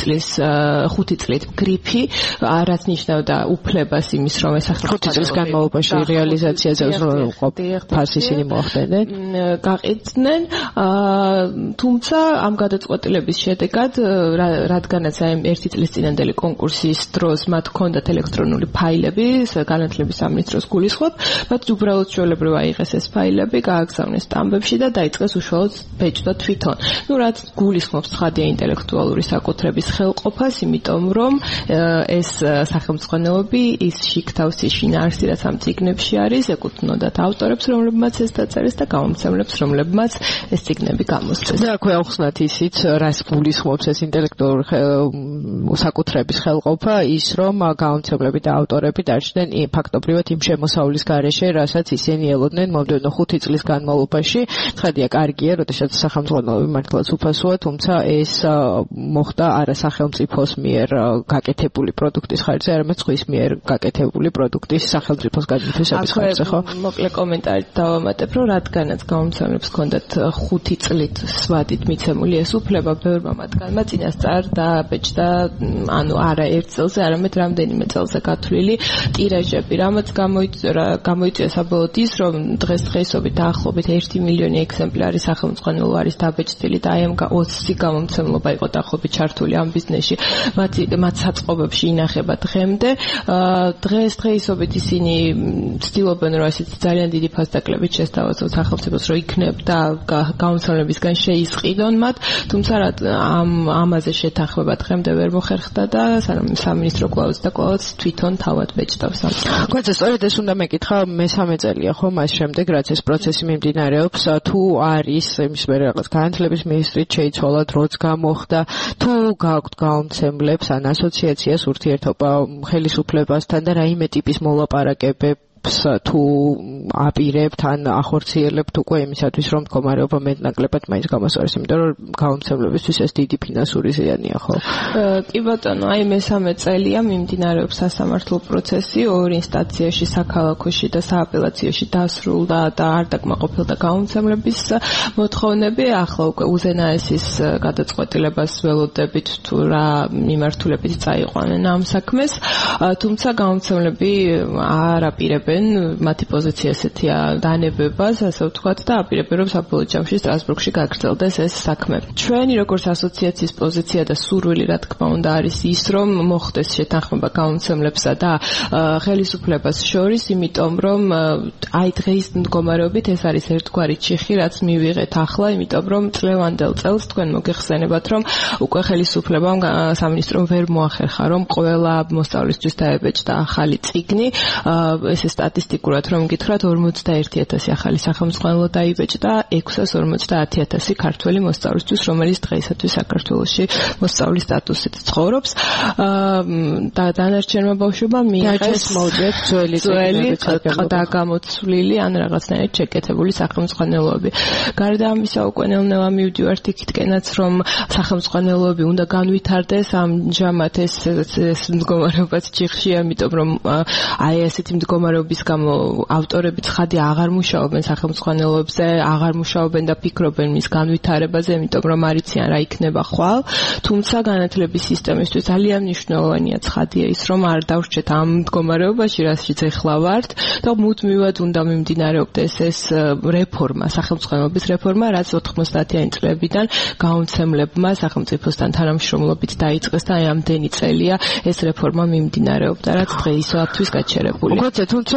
5 წლით გრიფი, რაც ნიშნავდა უფლებას იმის, რომ ეს 5 წლის განმავლობაში რეალიზაციაზე ფასი ისინი მოახდენენ, გაყიდნენ, თუმცა ამ გადაწყვეტილების შედეგად, რადგანაც აი 1 წლის წინანდელი კონკურსის დროს მათ ჰქონდათ ელექტრონული ფაილები, განათლების სამინისტროს გულისხმობ, მათ უბრალოდ ჩვეულებრივ აიღეს ეს ფაილები, გააგზავნეს სტამბებში და დაიწყეს უშუალოდ ბეჭდა თვითონ. რაც გულისხმობს ცხადია ინტელექტუალური საკუთრების ხელყოფას, იმიტომ რომ ეს სახელმწიფოეობები ის შიგთავსი შინაარსი, რაც ამ წიგნებში არის, ეკუთვნოდათ ავტორებს, რომლებმაც ეს დაწერეს და გამომცემლებს, რომლებმაც ეს წიგნები გამოსცეს. და აქვე ახსნათ ისიც, რაც გულისხმობს ეს ინტელექტუალური საკუთრების ხელყოფა, ის რომ გამომცემლები და ავტორები დარჩნენ ფაქტობრივად იმ შემოსავლის გარეშე, რასაც ისინი ელოდნენ მომდევნო 5 წლის განმავლობაში. ცხადია, კარგია, როდესაც სახელმწიფოები მართლაც უფასოა, თუმცა ეს მოხდა არა სახელმწიფოს მიერ გაკეთებული პროდუქტის ხარჯზე, არამედ სხვის მიერ გაკეთებული პროდუქტის სახელმწიფოს გადმოთესების ხარჯზე, ხო? მოკლე კომენტარით დავამატებ, რომ რადგანაც გამომცემლებს ჰქონდათ 5 წლით სვადით მიცემული ეს უფლება, ბევრმა მათგანმა წინასწარ დაბეჭდა, ანუ არა 1 წელზე, არამედ რამდენიმე წელზე გათვლილი ტირაჟები, რამაც გამოიწვია საბოლოოდ ის, რომ დღესდღეობით დაახლოებით 1 მილიონი ეგზემპლარი სახელმწიფო არის დაბეჭდილი და აი ამ 20 გამომცემლობა იყო დაახლოებით ჩართული ამ ბიზნესში. მათ საწყობებში ინახება დღემდე. დღესდღეობით ისინი ცდილობენ, რომ ესეთი ძალიან დიდი ფასდაკლებით შესთავაზონ სახელმწიფოს, რომ იქნებდა გამომცემლებისგან შეისყიდონ მათ, თუმცა ამაზე შეთანხმება დღემდე ვერ მოხერხდა და სამინისტრო კვლავაც და კვლავაც თვითონ თავად ბეჭდავს. გვაქვს სწორედ ეს უნდა მეკითხა, მესამე წელია ხო მას შემდეგ, რაც ეს პროცესი მიმდინარეობს, თუ არის იმის მერე რაღაც განათლების მინისტრით შეიცვალა, დროც გამოხდა, თუ გააქვთ გამომცემლებს ან ასოციაციას ურთიერთობა ხელისუფლებასთან და რაიმე ტიპის მოლაპარაკებებს თუ აპირებთ ან ახორციელებთ უკვე იმისათვის, რომ მდგომარეობა მეტნაკლებად მაინც გამოსწორდეს, იმიტომ რომ გამომცემლებისთვის ეს დიდი ფინანსური ზიანია, ხო? კი ბატონო, აი მესამე წელია მიმდინარეობს სასამართლო პროცესი, 2 ინსტანციაში, საქალაქოში და სააპელაციოში დასრულდა და არ დაკმაყოფილდა გამომცემლების მოთხოვნები. ახლა უკვე უზენაესის გადაწყვეტილებას ველოდებით თუ რა მიმართულებით წაიყვანენ ამ საქმეს, თუმცა გამომცემლები არ აპირებენ, მათი პოზიცია ესეთია, დანებებას, ასე ვთქვათ, და აპირებენ, რომ საბოლოო ჯამში სტრასბურგში გაგრძელდეს ეს საქმე. ჩვენი როგორც ასოციაციის პოზიცია და სურვილი, რა თქმა უნდა, არის ის, რომ მოხდეს შეთანხმება გამომცემლებსა და ხელისუფლებას შორის, იმიტომ რომ აი დღეის მდგომარეობით ეს არის ერთგვარი ჩიხი, რაც მივიღეთ ახლა, იმიტომ რომ წლევანდელ წელს თქვენ მოგეხსენებათ, რომ უკვე ხელისუფლებამ სამინისტრომ ვერ მოახერხა, რომ ყველა მოსწავლისთვის დაებეჭდა ახალი წიგნი, ეს სტატისტიკურად რომ გითხრათ 41,000 ახალი სახელმწიფო დაიბეჭდა 650,000 ქართველი მოსწავლისთვის, რომელიც დღეისათვის საქართველოში მოსწავლის სტატუსით ცხოვრობს. და დანარჩენმა ბავშვებმა მიიღეს ძველი გადაგამოცვლილი ან რაღაცნაირად შეკეთებული სახელმწიფოეობები. გარდა ამისა, უკვე ნელ-ნელა მივდივართ იქითკენაც, რომ სახელმწიფოეობები უნდა განვითარდეს, ამჟამად ეს მდგომარეობაც ჩიხშია, იმიტომ რომ აი ესეთი მდგომარეობის გამო ავტორები ცხადი აღარ მუშაობენ სახელმწიფოეობებზე, აღარ მუშაობენ და ფიქრობენ მის განვითარებაზე, იმიტომ რომ არ იციან რა იქნება ხვალ. თუმცა განათლების სისტემისთვის ძალიან მნიშვნელოვანია ცხადია ის, რომ არ დავრჩეთ ამ მდგომარეობაში, რასაც ეხლა ვართ და მუდმივად უნდა მიმდინარეობდეს ეს რეფორმა, სახელმწიფოების რეფორმა, რაც 90-იანი წლებიდან გამომცემლებმა სახელმწიფოსთან თანამშრომლობით დაიწყეს და აი ამდენი წელია ეს რეფორმა მიმდინარეობდა, რაც დღეისათვის გაჩერებული. თუმცა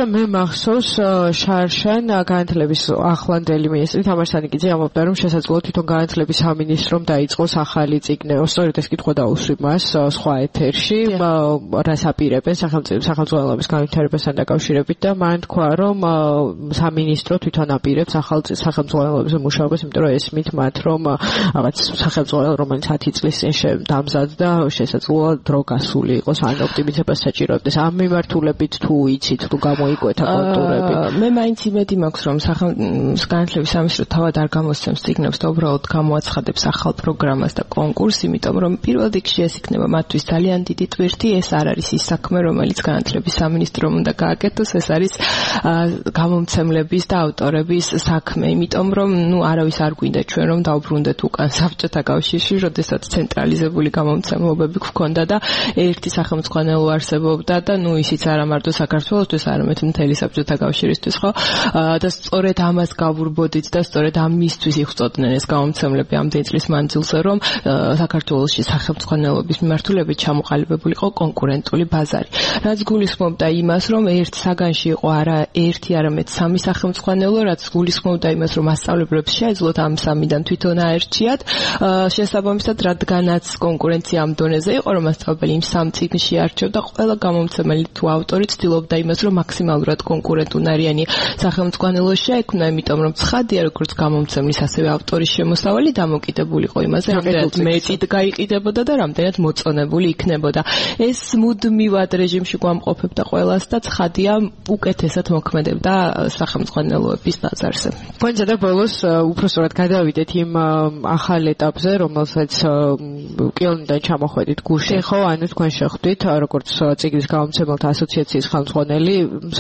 მე მახსოვს შარშან განათლების ახლანდელი მინისტრი თამარ სანიკიძე ამბობდა რომ შესაძლოა თვითონ განათლების სამინისტრომ დაიწყოს ახალი წიგნი. სწორედ ეს კითხვა დაუსვი მას სხვა ეთერში, რას აპირებენ სახელმწიფოების განვითარებასთან დაკავშირებით და მან თქვა რომ სამინისტრო თვითონ აპირებს ახალ სახელმწიფოების მუშაობას, იმიტომ რომ ესმით მათ რომ რაღაც სახელმწიფო რომელიც 10 წლის წინ დამზადდა შესაძლოა დრო გასული იყოს ან ოპტიმიზებას საჭიროებდეს. ამ მიმართულებით თუ იცით თუ გამოიკვეთა კონტურები? მე მაინც იმედი მაქვს რომ განათლების სამინისტრო თავად არ გამოსცემს წიგნებს და უბრალოდ გამოაცხადებს ახალ პროგრამას და კონკურსს, იმიტომ რომ პირველ რიგში ეს იქნება მათთვის ძალიან დიდი ტვირთი. ეს არ არის ის საქმე, რომელიც განათლების სამინისტრომ უნდა გააკეთოს, ეს არის გამომცემლების და ავტორების საქმე, იმიტომ რომ არავის არ გვინდა ჩვენ რომ დავბრუნდეთ უკან საბჭოთა კავშირში, როდესაც ცენტრალიზებული გამომცემლობები გვქონდა და ერთი სახელმწიფო არსებობდა და ისიც არა მარტო საქართველოსთვის, არამედ მთელი საბჭოთა კავშირისთვის, ხო? და სწორედ ამას გავურბოდით და სწორედ ამისთვის იხსოვდნენ ეს გამომცემლები ამდენი წლის მანძილზე, რომ საქართველოში სახელმწიფოების მიმართულებით ჩამოყალიბებული იყო კონკურენტული ბაზარი. რაც გულისხმობდა იმას, რომ ერთ საგანში იყო არა ერთი, არამედ სამი სახელმწიფო, რაც გულისხმობდა იმას, რომ მასწავლებლებს შეეძლოთ ამ სამიდან თვითონ აერჩიათ. შესაბამისად, რადგანაც კონკურენცია ამ დონეზე იყო, რომ მასწავლებელი იმ სამ წიგნში არჩევდა, ყველა გამომცემელი თუ ავტორი ცდილობდა იმას, რომ მაქსიმალურად კონკურენტუნარიანი სახელმწიფო შეექმნა, იმიტომ რომ ცხადია, როგორც გამომცემლის, ასევე ავტორის შემოსავალი დამოკიდებული იყო იმაზე, რამდენად მეტით გაიყიდებოდა და რამდენად მოწონებული იქნებოდა. ეს მუდმივად რეჟიმში გვამყოფებდა ყველას და ცხადია, უკეთესად მოქმედებდა სახელმწიფოების ბაზარზე. თქვენსა და ბოლოს უпроსტად გადავიდეთ იმ ახალ ეტაპზე, რომელსაც კილონიდან ჩამოხვედით გუშინ, ხო, ანუ თქვენ შეხვდით, როგორც წიგნის გამომცემელთა ასოციაციის ხელმძღვანელი,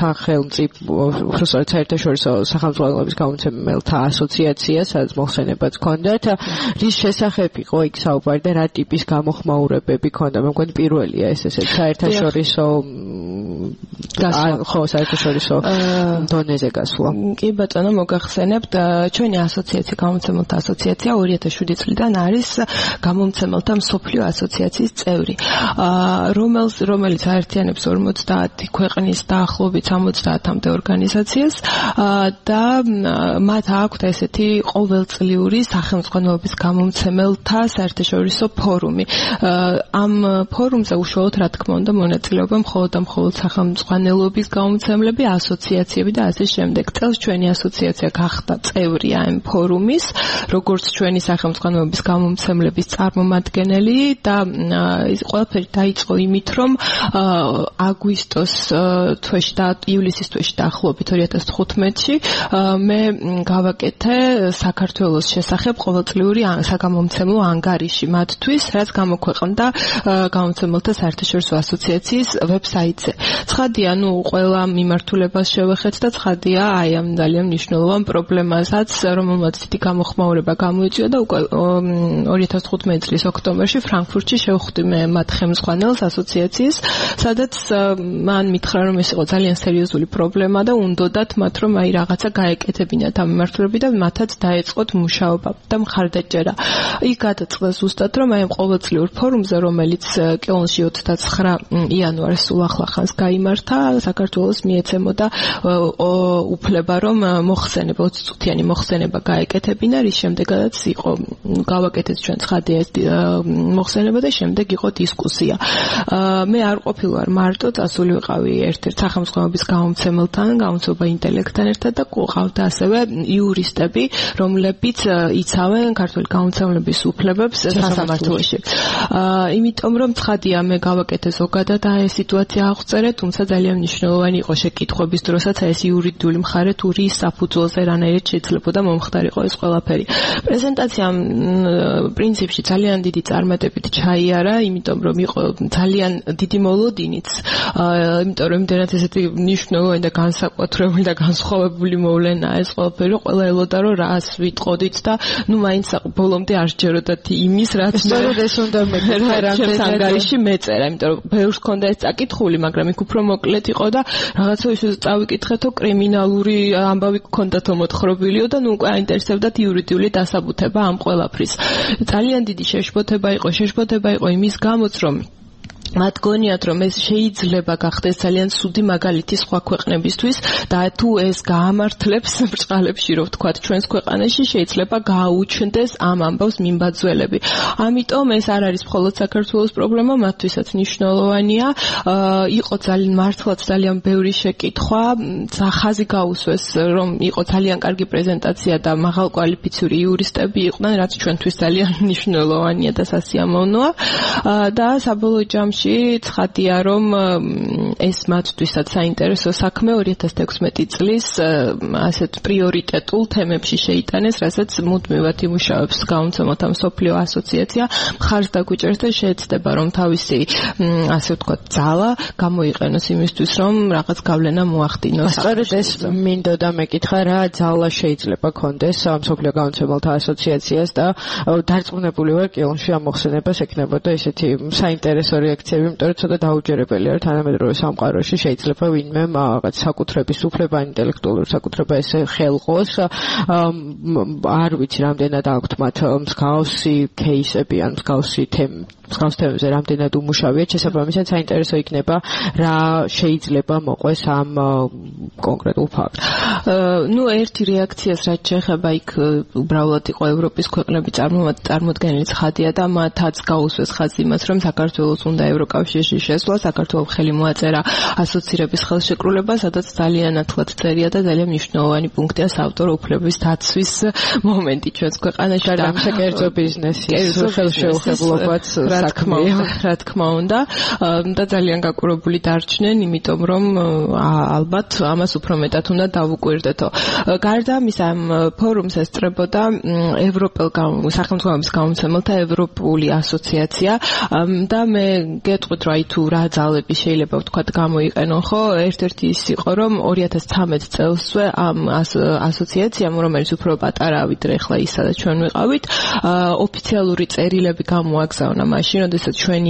უпроსტად საერთაშორისო სახელმწიფოების გამომცემელთა ასოციაცია, სადაც მოხსენებაც ჰქონდათ, რის შესახებ იყო იქ საუბარი და რა ტიპის გამოხმაურებები ჰქონდა? მე მგონი პირველია ეს ესეც საერთაშორისო ხო, საერთაშორისო დონეზე გასვლა. კი ბატონო, მოგახსენებთ, ჩვენი ასოციაცია, გამომცემელთა ასოციაცია 2007 წლიდან არის გამომცემელთა მსოფლიო ასოციაციის წევრი, რომელიც აერთიანებს 50 ქვეყნის დაახლოებით 60-მდე ორგანიზაციას და მათ აქვთ ესეთი ყოველწლიური სახელმწიფოების გამომცემელთა საერთაშორისო ფორუმი. ამ ფორუმზე უშუალოდ რა თქმა უნდა მონაწილეობენ მხოლოდ სახელმწიფოების გამომცემლები, ასოციაციები და ასე შემდეგ. წელს ჩვენი ასოციაცია გახდა წევრი ამ ფორუმის, როგორც ჩვენი სახელმწიფოების გამომცემლების წარმომადგენელი და ეს ყველაფერი დაიწყო იმით, რომ აგვისტოს თვეში და ივლისის თვეში დაახლოებით 2015-ში მე გავაკეთე საქართველოს შესახებ ყოველწლიური საგამომცემლო ანგარიში მათთვის, რაც გამოქვეყნდა გამომცემელთა საერთაშორისო ასოციაციის ვებსაიტზე. ცხადია, ყველა მიმართულებას შევეხეთ და ცხადია, ამ ძალიან მნიშვნელოვან პრობლემასაც, რომელმაც დიდი გამოხმაურება გამოიწვია და უკვე 2015 წლის ოქტომბერში ფრანკფურტში შევხვდი მე მათ ხელმძღვანელს ასოციაციის, სადაც მან მითხრა, რომ ეს იყო ძალიან სერიოზული პრობლემა და უნდოდათ მათ რომ რაღაცა გაეკეთებინათ ამ მიმართულებით და მათაც დაეწყოთ მუშაობა და მხარდაჭერა. იქ გადაწყდა ზუსტად, რომ ამ ყოველწლიურ ფორუმზე, რომელიც კელნში 29 იანვარს სულ ახლახანს გაიმართა, საქართველოს მიეცემოდა უფლება, რომ მოხსენება 20 წუთიანი მოხსენება გაეკეთებინა, რის შემდეგაც იყო გავაკეთეთ ჩვენ ცხადია ეს მოხსენება და შემდეგ იყო დისკუსია. მე არ ყოფილვარ მარტო, წასული ვიყავი ერთ-ერთ სახელმწიფოების გამომცემელთან, გამომცემლობა ინტელექტთან ერთად და ყავდა ასევე იურისტები, რომლებიც იცავენ ქართული გამომცემლების უფლებებს სასამართლოში. იმიტომ რომ ცხადია მე გავაკეთე ზოგადად ეს სიტუაცია აღწერე, თუმცა ძალიან მნიშვნელოვანი იყო შეკითხვების დროსაც ეს იურიდიული მხარე თუ რის საფუძველზე რანაირად შეიძლებოდა მომხდარიყო ეს ყველაფერი. პრეზენტაციამ პრინციპში ძალიან დიდი წარმატებით ჩაიარა, იმიტომ რომ იყო ძალიან დიდი მოლოდინიც, იმიტომ რომ იმდენად ესეთი მნიშვნელოვანი და განსაკუთრებული და განსხვავებული მოვლენაა ეს ყველაფერი, ყველა ელოდა რომ რას ვიტყოდით და მაინც ბოლომდე არ სჯეროდათ იმის, რაც სწორედ ეს უნდა ჩემს ანგარიში მეწერა, იმიტომ რომ ბევრს ჰქონდა ეს წაკითხული, მაგრამ იქ უფრო მოკლედ იყო და რაღაცა ის წავიკითხეთო, კრიმინალური ამბავი ჰქონდათო მოთხრობილიო და უკვე აინტერესებდათ იურიდიული დასაბუთება ამ ყველაფრის. ძალიან დიდი შეშფოთება იყო იმის გამოც, რომ მათ გონიათ რომ ეს შეიძლება გახდეს ძალიან ცუდი მაგალითი სხვა ქვეყნებისთვის და თუ ეს გაამართლებს ბრწყალებში რო ვთქვათ ჩვენს ქვეყანაში შეიძლება გააუჩნდეს ამ ამბავს მიმბაძველები. ამიტომ ეს არ არის მხოლოდ საქართველოს პრობლემა, მათთვისაც მნიშვნელოვანია. იყო ძალიან მართლაც ძალიან ბევრი შეკითხვა, ხაზი გაუსვეს რომ იყო ძალიან კარგი პრეზენტაცია და მაღალკვალიფიციური იურისტები იყვნენ, რაც ჩვენთვის ძალიან მნიშვნელოვანია და სასიამოვნოა და საბოლოო ჯამში ცხადია რომ ეს მათთვისაც საინტერესო საქმე 2016 წლის ასეთ პრიორიტეტულ თემებში შეიტანეს, რასაც მუდმივად იმუშავებს გაუნცემელთა მსოფლიო ასოციაცია. მხარს დაგვიჭერს და შეეცდება რომ თავისი ასე ვთქვათ ძალა გამოიყენოს იმისთვის რომ რაღაც გავლენა მოახდინოს. სწორედ ეს მინდოდა მეკითხა რა ძალა შეიძლება კონდეს მსოფლიო გაუნცემელთა ასოციაციას და დარწმუნებული ვარ კილონში ამ მოხსენებას ექნებოდა ესეთი საინტერესო რეაქციები, იმიტომ რომ ცოტა დაუჯერებელი არის თანამედროვე სამყაროში შეიძლება ვინმე რაღაც საკუთრების უფლება, ინტელექტუალური საკუთრება ესე ხელყოს. არ ვიცი რამდენად აქვთ მათ მსგავსი кейსები ან მსგავსი თემებზე რამდენად უმუშავიათ, შესაბამისად საინტერესო იქნება რა შეიძლება მოყვეს ამ კონკრეტულ ფაქტს. ერთი რეაქციას რაც შეეხება იქ უბრალოდ იყო ევროპის ქვეყნები წარმოდგენილი ცხადია და მათაც გაუსვეს ხაზი იმას რომ საქართველოს უნდა ევროკავშირში შესვლა, საქართველოს ხელი მოაწერა ასოცირების ხელშეკრულება, სადაც ძალიან ათლად წერია და ძალიან მნიშვნელოვანი პუნქტია საავტორო უფლებების დაცვის მომენტი ჩვენს ქვეყანაში და ამ საკერძო ბიზნესის ხელშეუხებლობაც რა თქმა უნდა და ძალიან გაკურებული დარჩნენ, იმიტომ რომ ალბათ ამას უფრო მეტად უნდა დავუკვირდეთო. გარდა ამისა ამ ფორუმს ესწრებოდა სახელმწიფოების გაუმცემელთა ევროპული ასოციაცია და მე გეტყვით რა თუ რა ძალები შეიძლება ვთქვათ გამოიყენონ, ხო? ერთ-ერთი ის იყო რომ 2013 წელსვე ამ ასოციაციამ, რომელიც უფრო პატარა ვიდრე ახლა ის სადაც ჩვენ ვიყავით, ოფიციალური წერილები გამოაგზავნა მაშინ, როდესაც ჩვენი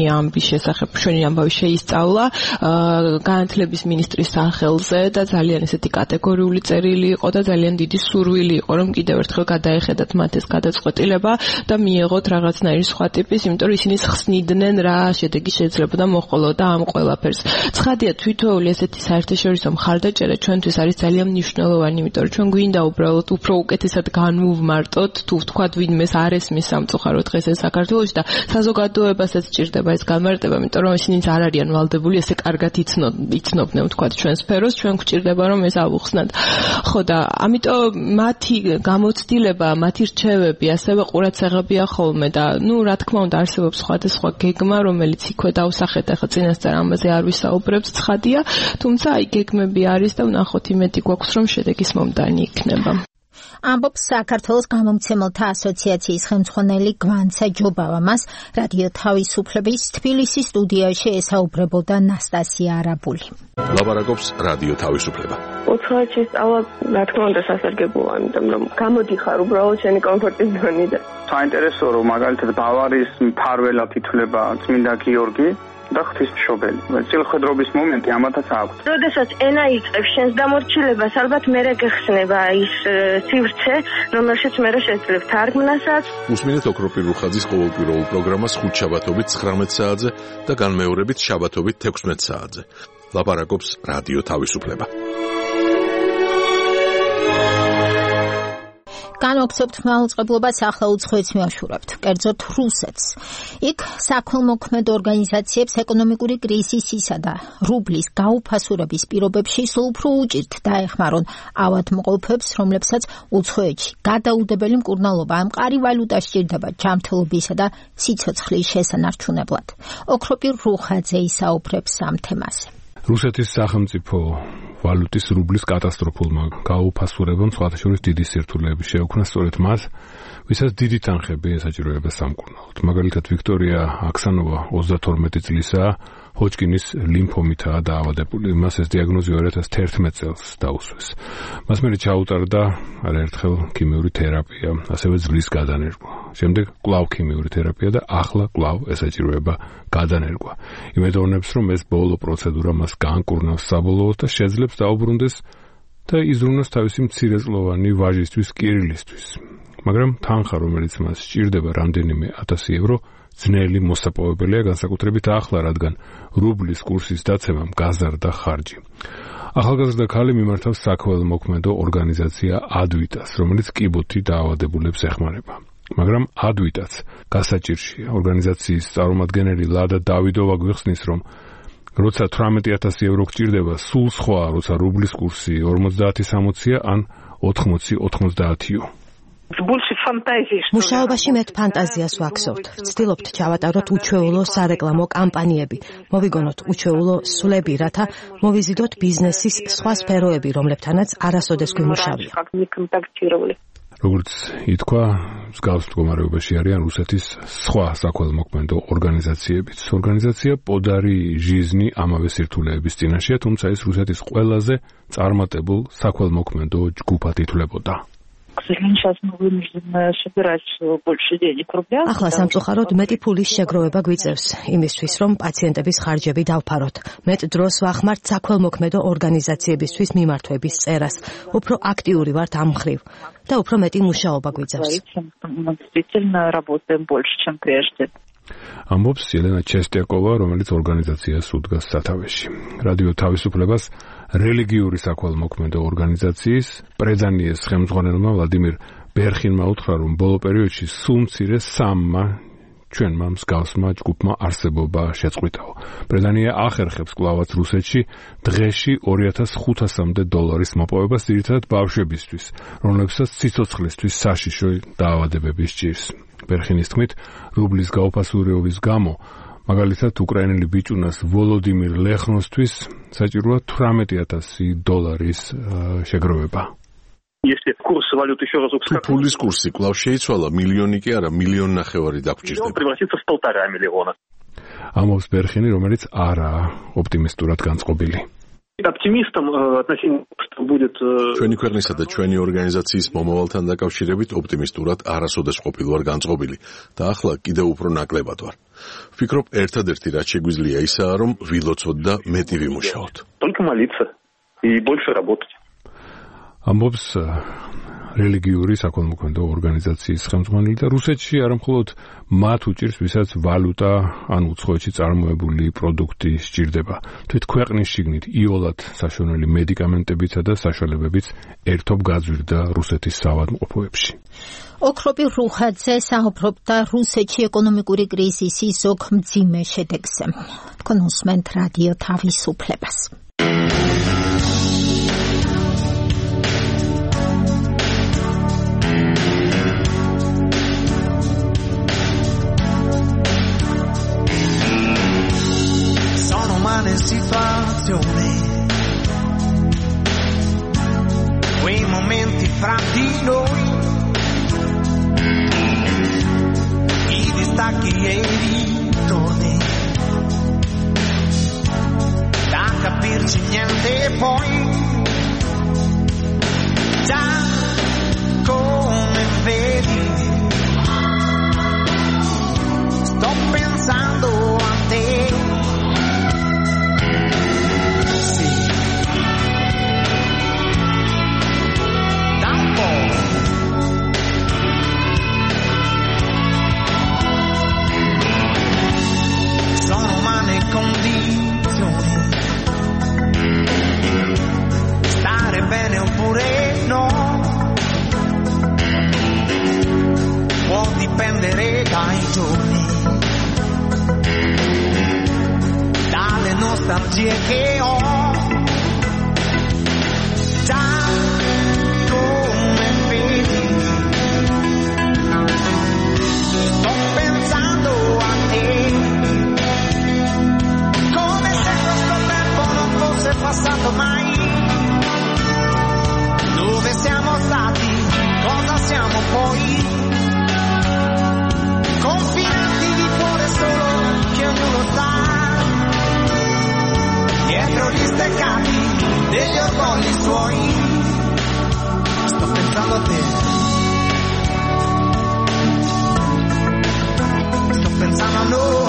ამბავი შეისწავლა განათლების მინისტრის სახელზე და ძალიან ესეთი კატეგორიული წერილი იყო და ძალიან დიდი სურვილი იყო რომ კიდევ ერთხელ გადაეხედათ მათ ეს გადაწყვეტილება და მიეღოთ რაღაცნაირი სხვა ტიპის, იმიტომ რომ ისინი ხსნიდნენ რა შედეგი შეიძლებოდა მოჰყოლოდა ამ ყველაფერს. ცხადია თვითოეული ესეთი საერთაშორისო მხარდაჭერა ჩვენთვის არის ძალიან მნიშვნელოვანი, იმიტომ რომ ჩვენ გვინდა უბრალოდ უფრო უკეთესად განვუმარტოთ, თუ ვთქვათ ვინმეს არ ესმის სამწუხაროდ დღეს ეს საქართველოში და საზოგადოებასაც სჭირდება ეს განმარტება, იმიტომ რომ ისინი არ არიან ვალდებული ესე კარგად იცნობდნენ ვთქვათ ჩვენ სფეროს, ჩვენ გვჭირდება რომ ეს ავუხსნათ. ხო და ამიტომ მათი გამოცდილება, მათი რჩევები ასევე ყურადსაღებია ხოლმე და რა თქმა უნდა არსებობს სხვადასხვა გეგმა, რომელიც იქვე დავსახეთ, ახლა წინასწარ ამაზე არ ვისაუბრებთ, ცხადია, თუმცა აი გეგმები არის და ვნახოთ იმედი გვაქვს რომ შედეგის მომდანი იქნება. ამბობს საქართველოს გამომცემელთა ასოციაციის ხელმძღვანელი გვანცა ჯობავა. მას რადიო თავისუფლების თბილისის სტუდიაში ესაუბრებოდა ნასტასია არაბული. ლაპარაკობს რადიო თავისუფლება. უცხოეთში სწავლა, რა თქმა უნდა, სასარგებლოა, იმიტომ რომ გამოდიხარ უბრალოდ შენი კომფორტის ზონიდან. საინტერესოა რომ მაგალითად ბავარიის მფარველად ითვლება წმინდა გიორგი და ღვთისმშობელი. წილხედრობის მომენტი ამათაც აქვს. როდესაც ენა იწყებს შენს დამორჩილებას, ალბათ მერე გეხსნება ის სივრცე, რომელშიც მერე შეძლებ თარგმნასაც. უსმინეთ ოქროპირ რუხაძის ყოველკვირეულ პროგრამას ხუთშაბათობით 19 საათზე და განმეორებით შაბათობით 16 საათზე. ლაპარაკობს რადიო თავისუფლება. განვაგრძობთ მაუწყებლობას ახლა უცხოეთს მივაშურებთ, კერძოდ რუსეთს. იქ საქველმოქმედო ორგანიზაციებს ეკონომიკური კრიზისისა და რუბლის გაუფასურების პირობებში სულ უფრო უჭირთ დაეხმარონ ავადმყოფებს, რომლებსაც უცხოეთში გადაუდებელი მკურნალობა ან მყარი ვალუტა სჭირდება ჯანმრთელობისა და სიცოცხლის შესანარჩუნებლად. ოქროპირ რუხაძე ისაუბრებს ამ თემაზე. რუსეთის სახელმწიფო ვალუტის რუბლის კატასტროფულმა გაუფასურებამ სხვათა შორის დიდი სირთულეები შეუქმნა სწორედ მას, ვისაც დიდი თანხები ესაჭიროება სამკურნალოდ. მაგალითად ვიქტორია აქსანოვა 32 წლისაა, ჰოჯკინის ლიმფომითაა დაავადებული. მას ეს დიაგნოზი 2011 წელს დაუსვეს. მას მერე ჩაუტარდა არაერთხელ ქიმიური თერაპია, ასევე ძვლის გადანერგვა. შემდეგ კვლავ ქიმიური თერაპია და ახლა კვლავ ესაჭიროება გადანერგვა. იმედოვნებს, რომ ეს ბოლო პროცედურა მას განკურნავს საბოლოოდ და შეძლებს დაუბრუნდეს და იზრუნოს თავისი მცირეწლოვანი ვაჟისთვის კირილისთვის. მაგრამ თანხა, რომელიც მას სჭირდება რამდენიმე 1000 ევრო, ძნელი მოსაპოვებელია განსაკუთრებით ახლა, რადგან რუბლის კურსის დაცემამ გაზარდა ხარჯი. ახალგაზრდა ქალი მიმართავს საქველმოქმედო ორგანიზაცია ადვიტას, რომელიც კიბოთი დაავადებულებს ეხმარება. მაგრამ ადვიტაც გასაჭირშია. ორგანიზაციის წარმომადგენელი ლადა დავიდოვა გვიხსნის, რომ როცა 18,000 евро გჭირდება, სულ სხვაა, როცა რუბლის კურსი 50-60-ია ან 80-90-იო. მუშაობაში მეტ ფანტაზიას ვაქსოვთ. ვცდილობთ ჩავატაროთ უჩვეულო სარეკლამო კამპანიები, მოვიგონოთ უჩვეულო სვლები, რათა მოვიზიდოთ ბიზნესის სხვა სფეროები, რომლებთანაც არასოდეს გვიმუშავია. როგორც ითქვა, მსგავს მდგომარეობაში არიან რუსეთის სხვა საქველმოქმედო ორგანიზაციებიც. ორგანიზაცია პოდარი ჟიზნი ამავე სირთულეების წინაშეა, თუმცა ეს რუსეთის ყველაზე წარმატებულ საქველმოქმედო ჯგუფად ითვლებოდა. ახლა სამწუხაროდ მეტი ფულის შეგროვება გვიწევს იმისთვის, რომ პაციენტების ხარჯები დავფაროთ. მეტ დროს ვახმართ საქველმოქმედო ორგანიზაციებისთვის მიმართვების წერას. უფრო აქტიური ვართ ამ მხრივ და უფრო მეტი მუშაობა გვიწევს. ამბობს ელენა ჩესტიაკოვა, რომელიც ორგანიზაციას უდგას სათავეში. რადიო თავისუფლებას რელიგიური საქველმოქმედო ორგანიზაციის პრედანიეს ხელმძღვანელმა ვლადიმირ ბერხინმა უთხრა, რომ ბოლო პერიოდში სულ მცირე 3 ჩვენმა მსგავსმა ჯგუფმა არსებობა შეწყვიტაო. პრედანია ახერხებს კლავაც რუსეთში დღეში $2,500 მოპოვებას ძირითადად ბავშვებისთვის, რომლებსაც სიცოცხლისთვის საშიშო დაავადებები სჭირს. ბერხინის თქმით, რუბლის გაუფასურეობის გამო, მაგალითად უკრაინელი ბიჭუნას ვოლოდიმირ ლეხნოსთვის საჭიროა $18,000 შეგროვება. თუ ფულის კურსი კვლავ შეიცვალა, მილიონი კი არა, 1,5 მილიონი დაგვრჩება. ამბობს ბერხინი, რომელიც არაა ოპტიმისტურად განწყობილი. ჩვენი ქვეყნისა და ჩვენი ორგანიზაციის მომავალთან დაკავშირებით ოპტიმისტურად არასოდეს ყოფილვარ განწყობილი და ახლა კიდევ უფრო ნაკლებად ვარ. ვფიქრობ, ერთადერთი რაც შეგვიძლია ისაა, რომ ვილოცოთ და მეტი ვიმუშაოთ. ამბობს რელიგიური საქველმოქმედო ორგანიზაციის ხელმძღვანელი და რუსეთში არამხოლოდ მათ უჭირს, ვისაც ვალუტა ან უცხოეთში წარმოებული პროდუქტი სჭირდება. თვით ქვეყნის შიგნით იოლად საშონელი მედიკამენტებითა და საშუალებებიც ერთობ გაძვირდა რუსეთის საავადმყოფოებში. ოქროპი რუხაძე საუბრობდა რუსეთში ეკონომიკური კრიზისის ზოგ მძიმე შედეგზე. თქვენ უსმენთ რადიო თავისუფლებას. Situazione, quei momenti fra di noi, i distacchi e i ritorni, da capirci niente poi, già come vedi, sto pensando a te. Condizioni, stare bene oppure no, può dipendere dai giorni, dalle nostalgie che ho, già come vedi, sto pensando a te. Passato mai, dove siamo stati, cosa siamo poi, confinanti di cuore solo che ognuno sa, dietro gli steccati degli orgogli suoi, sto pensando a te, sto pensando a noi.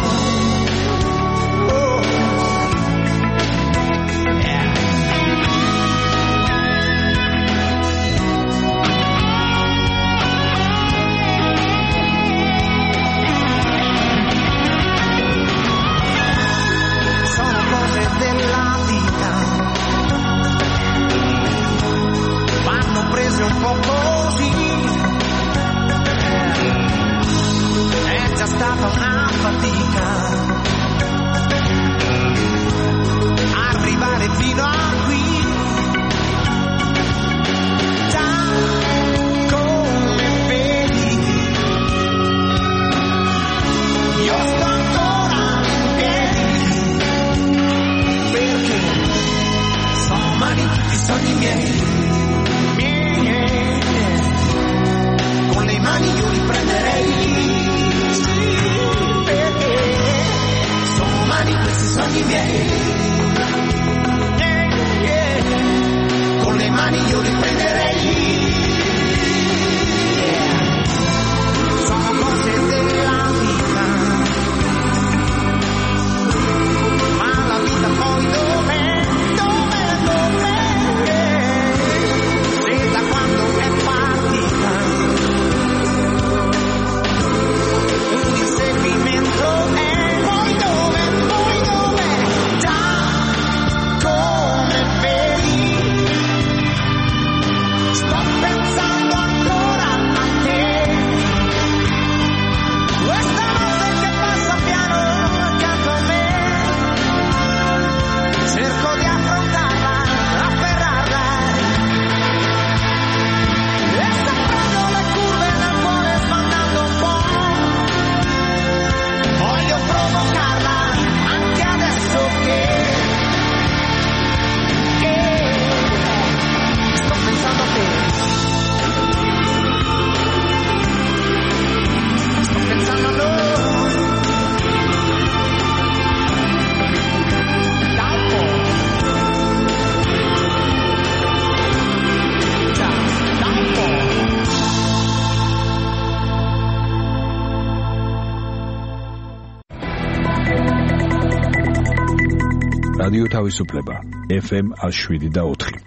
რადიო თავისუფლება FM 107.4.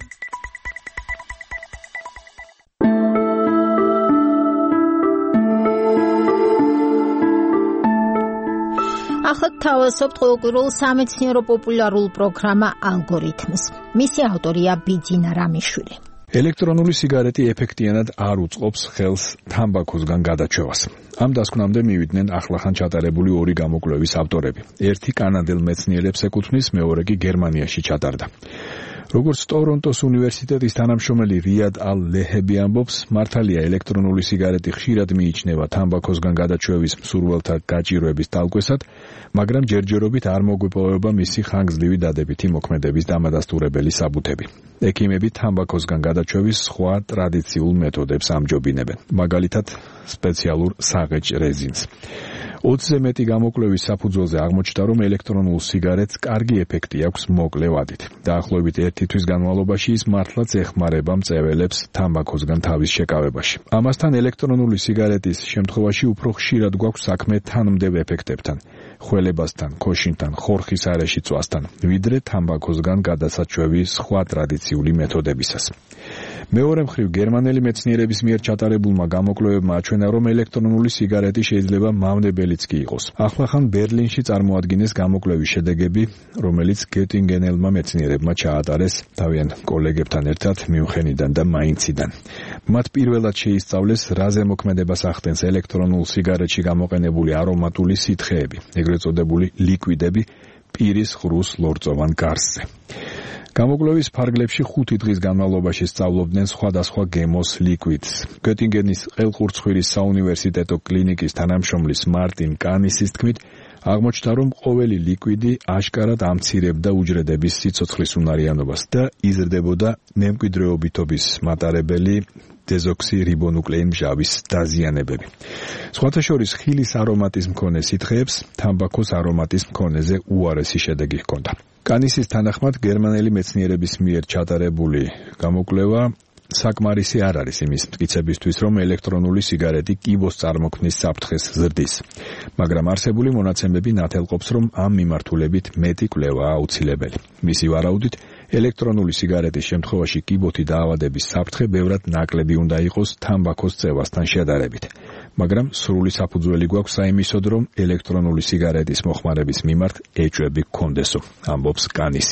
ახლა თავისუფლ ყოველკვირულ სამეცნიერო პოპულარულ პროგრამა ალგორითმს. მისი ავტორია ბიძინა რამიშვილი. ელექტრონული სიგარეტი ეფექტიანად არ უწყობს ხელს თამბაქოსგან გადაჩევას. ამ დასკვნამდე მივიდნენ ახლახან ჩატარებული ორი გამოკვლევის ავტორები. ერთი კანადელ მეცნიერებს ეკუთვნის, მეორე კი გერმანიაში ჩატარდა. როგორც ტორონტოს უნივერსიტეტის თანამშრომელი რიად ალ-ლეჰები ამბობს, მართალია ელექტრონული სიგარეტი ხშირად მიიჩნევა თამბაქოსგან გადაჩევის მსურველთა გაჭირვების ტალკვესად, მაგრამ ჯერჯერობით არ მოგვეპოვება მისი ხანგრძლივი დადებითი მოქმედების დამადასტურებელი საბუთები. ექიმები თამბაქოსგან გადაჩევის სხვა ტრადიციულ მეთოდებს ამჯობინებენ, მაგალითად სპეციალურ საღეჭ რეზინს. 20-ზე მეტი გამოკვლევის საფუძველზე აღმოჩნდა, რომ ელექტრონულ სიგარეტს კარგი ეფექტი აქვს მოკლე ვადით. დაახლოებით 1 თვის განმავლობაში ის მართლაც ეხმარება მწეველებს თამბაქოსგან თავის შეკავებაში. ამასთან ელექტრონული სიგარეტის შემთხვევაში უფრო ხშირად გვაქვს საქმე თანმდევ ეფექტებთან, ხველებასთან, ქოშინთან, ხორხის არეში წვასთან, ვიდრე თამბაქოსგან გადასაჩევის სხვა ტრადიციული მეთოდებისას. მეორე მხრივ, გერმანელი მეცნიერების მიერ ჩატარებულმა გამოკვლევებმა აჩვენა, რომ ელექტრონული სიგარეტი შეიძლება მავნებელიც კი იყოს. ახლახან ბერლინში წარმოადგინეს გამოკვლევის შედეგები, რომელიც გეტინგენელმა მეცნიერებმა ჩაატარეს თავიანთ კოლეგებთან ერთად მიუნხენიდან და მაინციდან. მათ პირველად შეისწავლეს, რაზე მოქმედებას ახდენს ელექტრონულ სიგარეტში გამოყენებული არომატული სითხეები, ეგრეთ წოდებული ლიკვიდები პირის ღრუს ლორწოვან გარსზე. გამოკვლევის ფარგლებში 5 დღის განმავლობაში სწავლობდნენ სხვადასხვა გემოს ლიკვიდს. გეტინგენის ყელყურცხვირის საუნივერსიტეტო კლინიკის თანამშრომლის მარტინ კანისის თქმით, აღმოჩნდა, რომ ყოველი ლიკვიდი აშკარად ამცირებდა უჯრედების სიცოცხლის უნარიანობას და იზრდებოდა მემკვიდრეობითობის მატარებელი დეზოქსირიბონუკლეინ მჟავის დაზიანებები. სხვათა შორის ხილის არომატის მქონე სითხეებს თამბაქოს არომატის მქონეზე უარესი შედეგი ჰქონდა. კანისის თანახმად, გერმანელი მეცნიერების მიერ ჩატარებული გამოკვლევა საკმარისი არ არის იმის მტკიცებისთვის, რომ ელექტრონული სიგარეტი კიბოს წარმოქმნის საფრთხეს ზრდის. მაგრამ არსებული მონაცემები ნათელყოფს, რომ ამ მიმართულებით მეტი კვლევაა აუცილებელი. მისი ვარაუდით, ელექტრონული სიგარეტის შემთხვევაში კიბოთი დაავადების საფრთხე ბევრად ნაკლები უნდა იყოს თამბაქოს წევასთან შედარებით. მაგრამ სრული საფუძველი გვაქვს საიმისოდ, რომ ელექტრონული სიგარეტის მოხმარების მიმართ ეჭვები გქონდესო, ამბობს კანისი.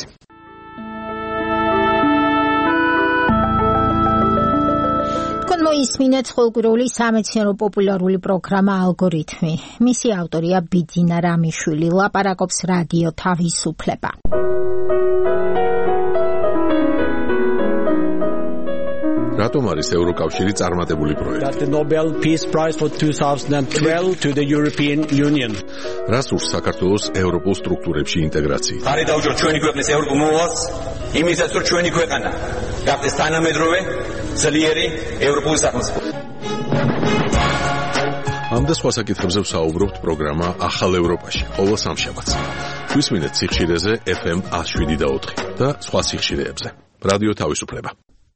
მოისმინეთ ყოველკვირეული სამეცნიერო პოპულარული პროგრამა ალგორითმი. მისი ავტორია ბიძინა რამიშვილი, ლაპარაკობს რადიო თავისუფლება. რატომ არის ევროკავშირი წარმატებული პროექტი? The Nobel Peace Prize for 2012 to the European Union. რას ურს საქართველოს ევროპულ სტრუქტურებში ინტეგრაცია? ხარი დაუჭირ ჩვენი ქვეყნის ევროპულ მოვალს, იმისაც რომ ჩვენი ქვეყანა გახდეს თანამედროვე, ძლიერი ევროპული სახელმწიფო. ამ და სხვა საკითხებზე ვსაუბრობთ პროგრამა ახალ ევროპაში, ყოველ სამშაბათს. გვისმინეთ სიხშირეზე FM 107.4 და სხვა სიხშირეებზე. რადიო თავისუფლება.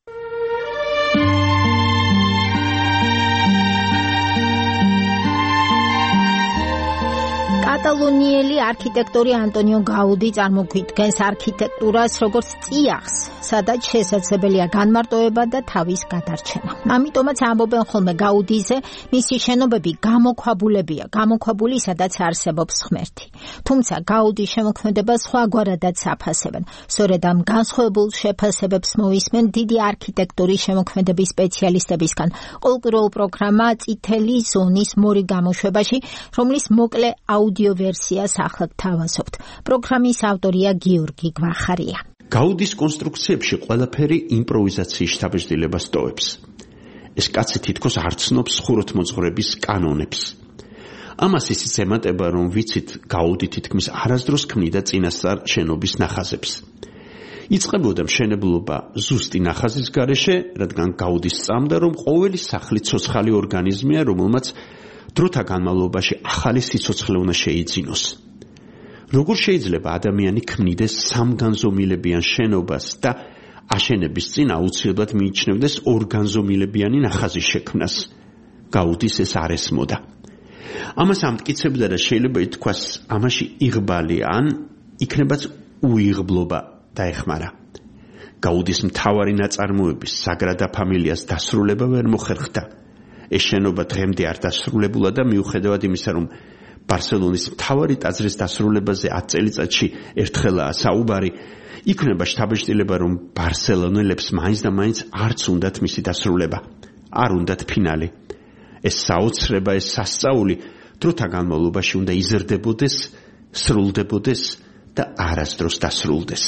კატალონიელი არქიტექტორი ანტონიო გაუდი წარმოგვიდგენს არქიტექტურას როგორც წიაღს, სადაც შესაძლებელია განმარტოება და თავის გადარჩენა. ამიტომაც ამბობენ ხოლმე გაუდიზე, მისი შენობები გამოქვაბულებია, გამოქვაბული სადაც არსებობს ღმერთი. თუმცა გაუდის შემოქმედება სხვაგვარადაც აფასებენ. სწორედ ამ განსხვავებულ შეფასებებს მოვისმენ დიდი არქიტექტურის შემოქმედების სპეციალისტებისგან. ყოველკვირეულ პროგრამა წითელი ზონის მორი გამოშვებაში, რომლის მოკლე აუდიო ვერსიას ახლა გთავაზობთ. პროგრამის ავტორია გიორგი გვახარია. გაუდის კონსტრუქციებში ყველაფერი იმპროვიზაციის შთაბეჭდილებას ტოვებს. ეს კაცი თითქოს არ ცნობს ხუროთმოძღვრების კანონებს. ამას ისიც ემატება, რომ ვიცით, გაუდი თითქმის არასდროს ქმნიდა წინასწარ შენობის ნახაზებს. იწყებოდა მშენებლობა ზუსტი ნახაზის გარეშე, რადგან გაუდი სწამდა, რომ ყოველი სახლი ცოცხალი ორგანიზმია, რომელმაც დროთა განმავლობაში ახალი სიცოცხლე უნდა შეიძინოს. როგორ შეიძლება ადამიანი ქმნიდეს სამგანზომილებიან შენობას და აშენების წინ აუცილებლად მიიჩნევდეს ორგანზომილებიანი ნახაზის შექმნას? გაუდის ეს არ ესმოდა. ამას ამტკიცებდა და შეიძლება ითქვას, ამაში იღბალი ან იქნებაც უიღბლობა დაეხმარა. გაუდის მთავარი ნაწარმოების საგრადა ფამილიას დასრულება ვერ მოხერხდა. ეს შენობა დღემდე არ დასრულებულა და მიუხედავად იმისა, რომ ბარსელონის მთავარი ტაძრის დასრულებაზე 10 წელიწადში ერთხელაა საუბარი, იქნება შთაბეჭდილება, რომ ბარსელონელებს მაინც და მაინც არც უნდათ მისი დასრულება, არ უნდათ ფინალი. ეს საოცრება, ეს სასწაული დროთა განმავლობაში უნდა იზრდებოდეს, სრულდებოდეს და არასდროს დასრულდეს.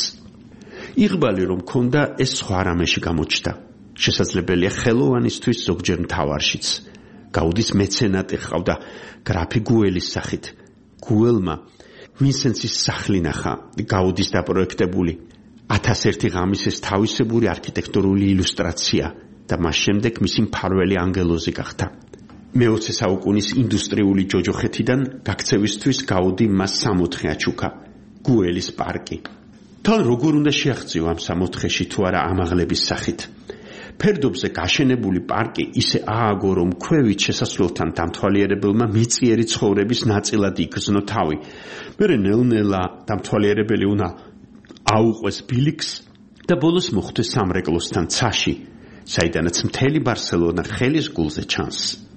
იღბალი რომ ქონდა, ეს სხვა რამეში გამოჩნდა. შესაძლებელია ხელოვანისთვის ზოგჯერ მთავარშიც. გაუდის მეცენატი ჰყავდა გრაფი გუელის სახით. გუელმა ვინსენცის სახლი ნახა, გაუდის დაპროექტებული 1001 ღამისის თავისებური არქიტექტურული ილუსტრაცია და მას შემდეგ მისი მფარველი ანგელოზი გახდა. მე-20 საუკუნის ინდუსტრიული ჯოჯოხეთიდან გაქცევისთვის გაუდი მას 64 აჩუქა. გუელის პარკი. თან როგორ უნდა შეაღწიო ამ 64-ში თუ არა ამაღლების სახით? ფერდობზე გაშენებული პარკი ისე ააგო, რომ ქვევით შესასვლელთან დამთვალიერებელმა მიწიერი ცხოვრების ნაწილად იგრძნო თავი. მერე ნელ-ნელა დამთვალიერებელი უნდა აუყვეს ბილიქს და ბოლოს მოხვდეს სამრეკლოსთან ცაში, საიდანაც მთელი ბარსელონა ხელის გულზე ჩანს.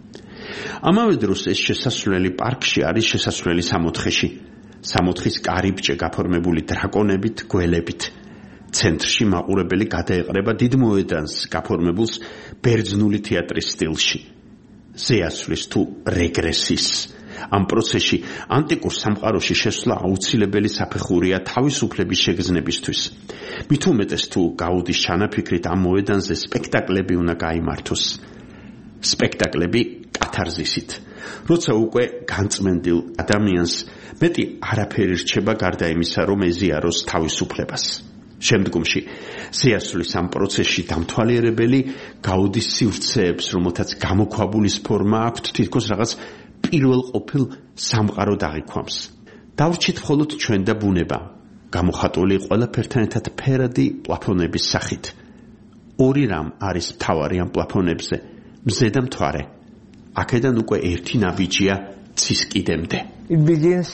ამავე დროს ეს შესასვლელი პარკში არის შესასვლელი 64-ში. 64-ის კარიბჭე გაფორმებული დრაკონებით, გველებით. ცენტრში მაყურებელი გადაეყრება დიდ მოედანს გაფორმებულს ბერძნული თეატრის სტილში. ზეასვლის თუ რეგრესის. ამ პროცესში ანტიკურ სამყაროში შესვლა აუცილებელი საფეხურია თავისუფლების შეგრძნებისთვის. მით უმეტეს თუ გაუდის ჩანაფიქრით ამ მოედანზე სპექტაკლები უნდა გაიმართოს. სპექტაკლები კათარზისით. როცა უკვე განწმენდილ ადამიანს მეტი არაფერი რჩება გარდა იმისა, რომ ეზიაროს თავისუფლებას. შემდგომში ზეასვლის ამ პროცესში დამთვალიერებელი გაუდის სივრცეებს, რომელთაც გამოქვაბულის ფორმა აქვთ, თითქოს რაღაც პირველ ყოფილ სამყაროდ აღიქვამს. დავრჩით მხოლოდ ჩვენ და ბუნება, გამოხატული ყველაფერთან ერთად ფერადი პლაფონების სახით. ორი რამ არის მთავარი ამ პლაფონებზე: მზე და მთვარე. აქედან უკვე ერთი ნაბიჯია ცის კიდემდე. It begins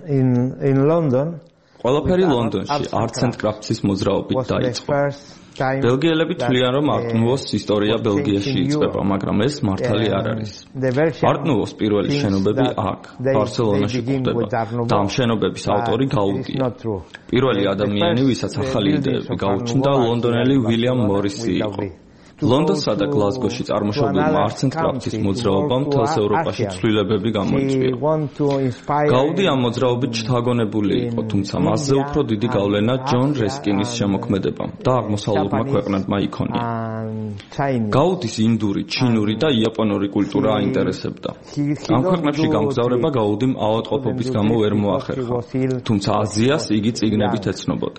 in London. ყველაფერი ლონდონში არტ კრაფტსის მოძრაობით დაიწყო. ბელგიელები თვლიან, რომ არტ-ნუვოს ისტორია ბელგიაში იწყება, მაგრამ ეს მართალი არ არის. არტ-ნუვოს პირველი შენობები აქ, ბარსელონაში გვხვდება და ამ შენობების ავტორი გაუდია. პირველი ადამიანი, ვისაც ახალი იდეები გაუჩნდა, ლონდონელი უილიამ მორისი იყო. ლონდონსა და გლაზგოში წარმოშობილმა არტ-კრაფტის მოძრაობამ მთელს ევროპაში ცვლილებები გამოიწვია. გაუდი ამ მოძრაობით შთაგონებული იყო, თუმცა მასზე უფრო დიდი გავლენა ჯონ რესკინის შემოქმედებამ და აღმოსავლურმა ქვეყნებმა იქონია. გაუდის ინდური, ჩინური და იაპონური კულტურა აინტერესებდა. ამ ქვეყნებში გამგზავრება გაუდიმ ავადმყოფობის გამო ვერ მოახერხა, თუმცა აზიას იგი წიგნებით ეცნობოდა.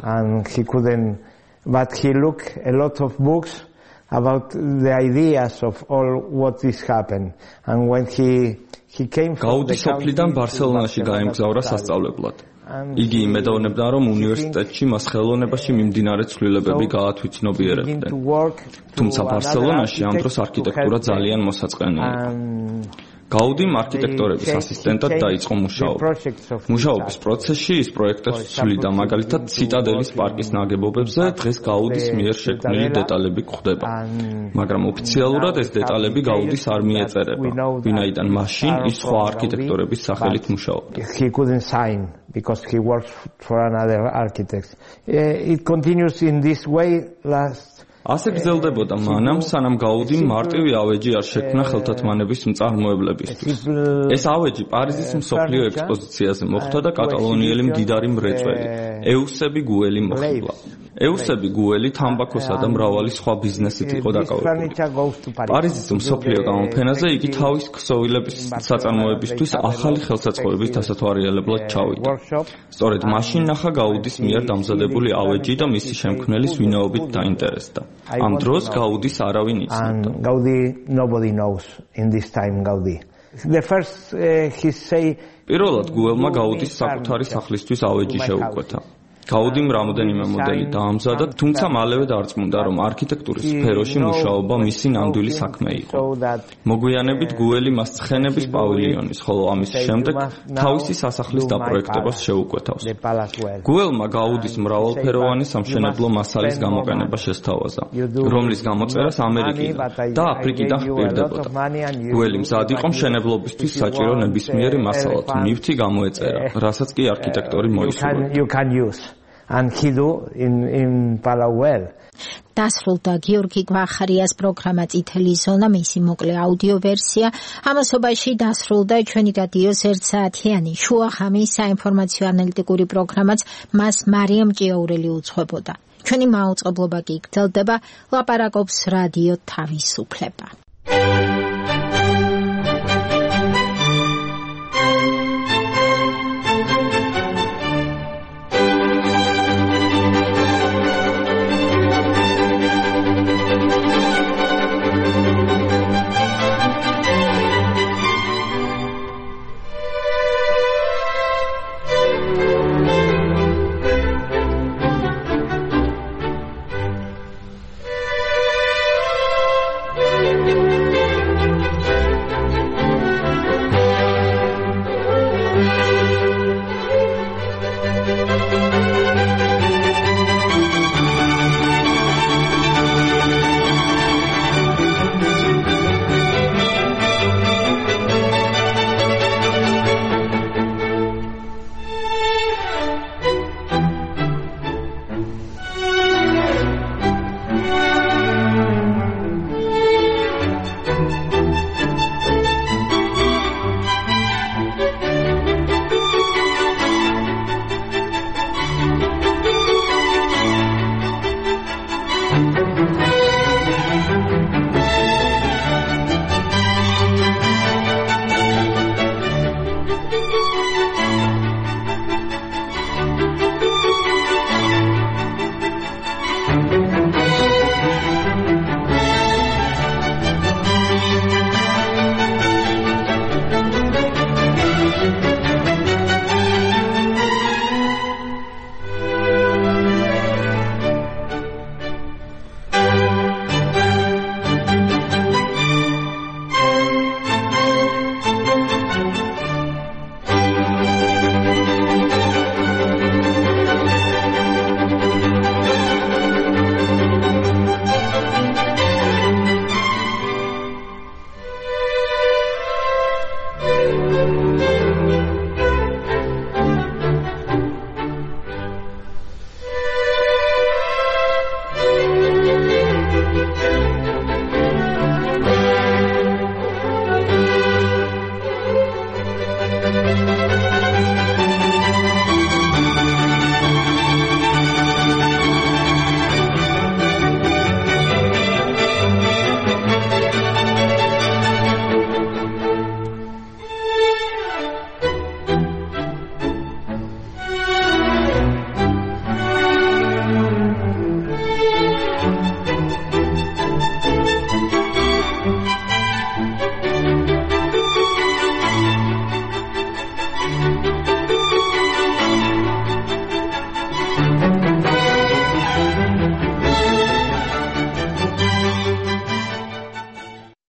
About the ideas of all what this happened, and when he came გაუდი სოფლიდან ბარსელონაში გაემგზავრა სასწავლებლად. იგი იმედოვნებდა, რომ უნივერსიტეტში მას ხელოვნებაში მიმდინარე ცვლილებები გაათვითცნობიერებდნენ. თუმცა ბარსელონაში ამ დროს არქიტექტურა ძალიან მოსაწყენია. გაუდიმ არქიტექტორების ასისტენტად დაიწყო მუშაობა. მუშაობის პროცესში ის პროექტებს ცვლიდა, მაგალითად ციტადელის პარკის ნაგებობებზე დღეს გაუდის მიერ შექმნილი დეტალები გვხვდება. მაგრამ ოფიციალურად ეს დეტალები გაუდის არ მიეწერება, ვინაიდან მაშინ ის სხვა არქიტექტორების სახელით მუშაობდა. He couldn't sign because he works for another architect. It continues in this way last ასე გრძელდებოდა მანამ, სანამ გაუდიმ მარტივი ავეჯი არ შექმნა ხელთათმანების მწარმოებლებისთვის. ეს ავეჯი პარიზის მსოფლიო ექსპოზიციაზე მოხვდა და კატალონიელი მდიდარი მრეწველი ევსები გუელი მოხიბლა. ევსები გუელი თამბაქოსა და მრავალი სხვა ბიზნესით იყო დაკავებული. პარიზის მსოფლიო გამოფენაზე იგი თავის ქსოვილების საწარმოებისთვის ახალი ხელსაწყოების დასათვალიერებლად ჩავიდა. სწორედ მაშინ ნახა გაუდის მიერ დამზადებული ავეჯი და მისი შემქმნელის ვინაობით დაინტერესდა. ამ დროს გაუდის არავინ იცნობდა. Gaudi nobody knows in this time Gaudi. The first he say პირველად გუელმა გაუდის საკუთარი სახლისთვის ავეჯი შეუკვეთა. გაუდის რამოდენიმე მოდელი დაამზადა, თუმცა მალევე დარწმუნდა, რომ არქიტექტურის სფეროში მუშაობა მისი ნამდვილი საქმე იყო. მოგვიანებით გუელი მას ცხენების პავილიონის, ხოლო ამის შემდეგ თავისი სასახლის დაპროექტებას შეუკვეთავს. გუელმა გაუდის მრავალფეროვანი სამშენებლო მასალის გამოყენება შესთავაზა, რომლის გამოწერას ამერიკიდან და აფრიკიდან ჰპირდებოდა. გუელი მზად იყო მშენებლობისთვის საჭირო ნებისმიერი მასალა თუ ნივთი გამოეწერა, რასაც კი არქიტექტორი მოისურვებდა. And he do in Palauel. დასრულდა გიორგი გვახარიას პროგრამა წითელი ზონა, მისი მოკლე აუდიო ვერსია. ამასობაში დასრულდა ჩვენი რადიოს 1 საათიანი შუახამის საინფორმაციო ანალიტიკური პროგრამაც, მას მარიამ ჭიაურელი უძღვებოდა. ჩვენი მაუწყებლობა კი გრძელდება, ლაპარაკობს რადიო თავისუფლება.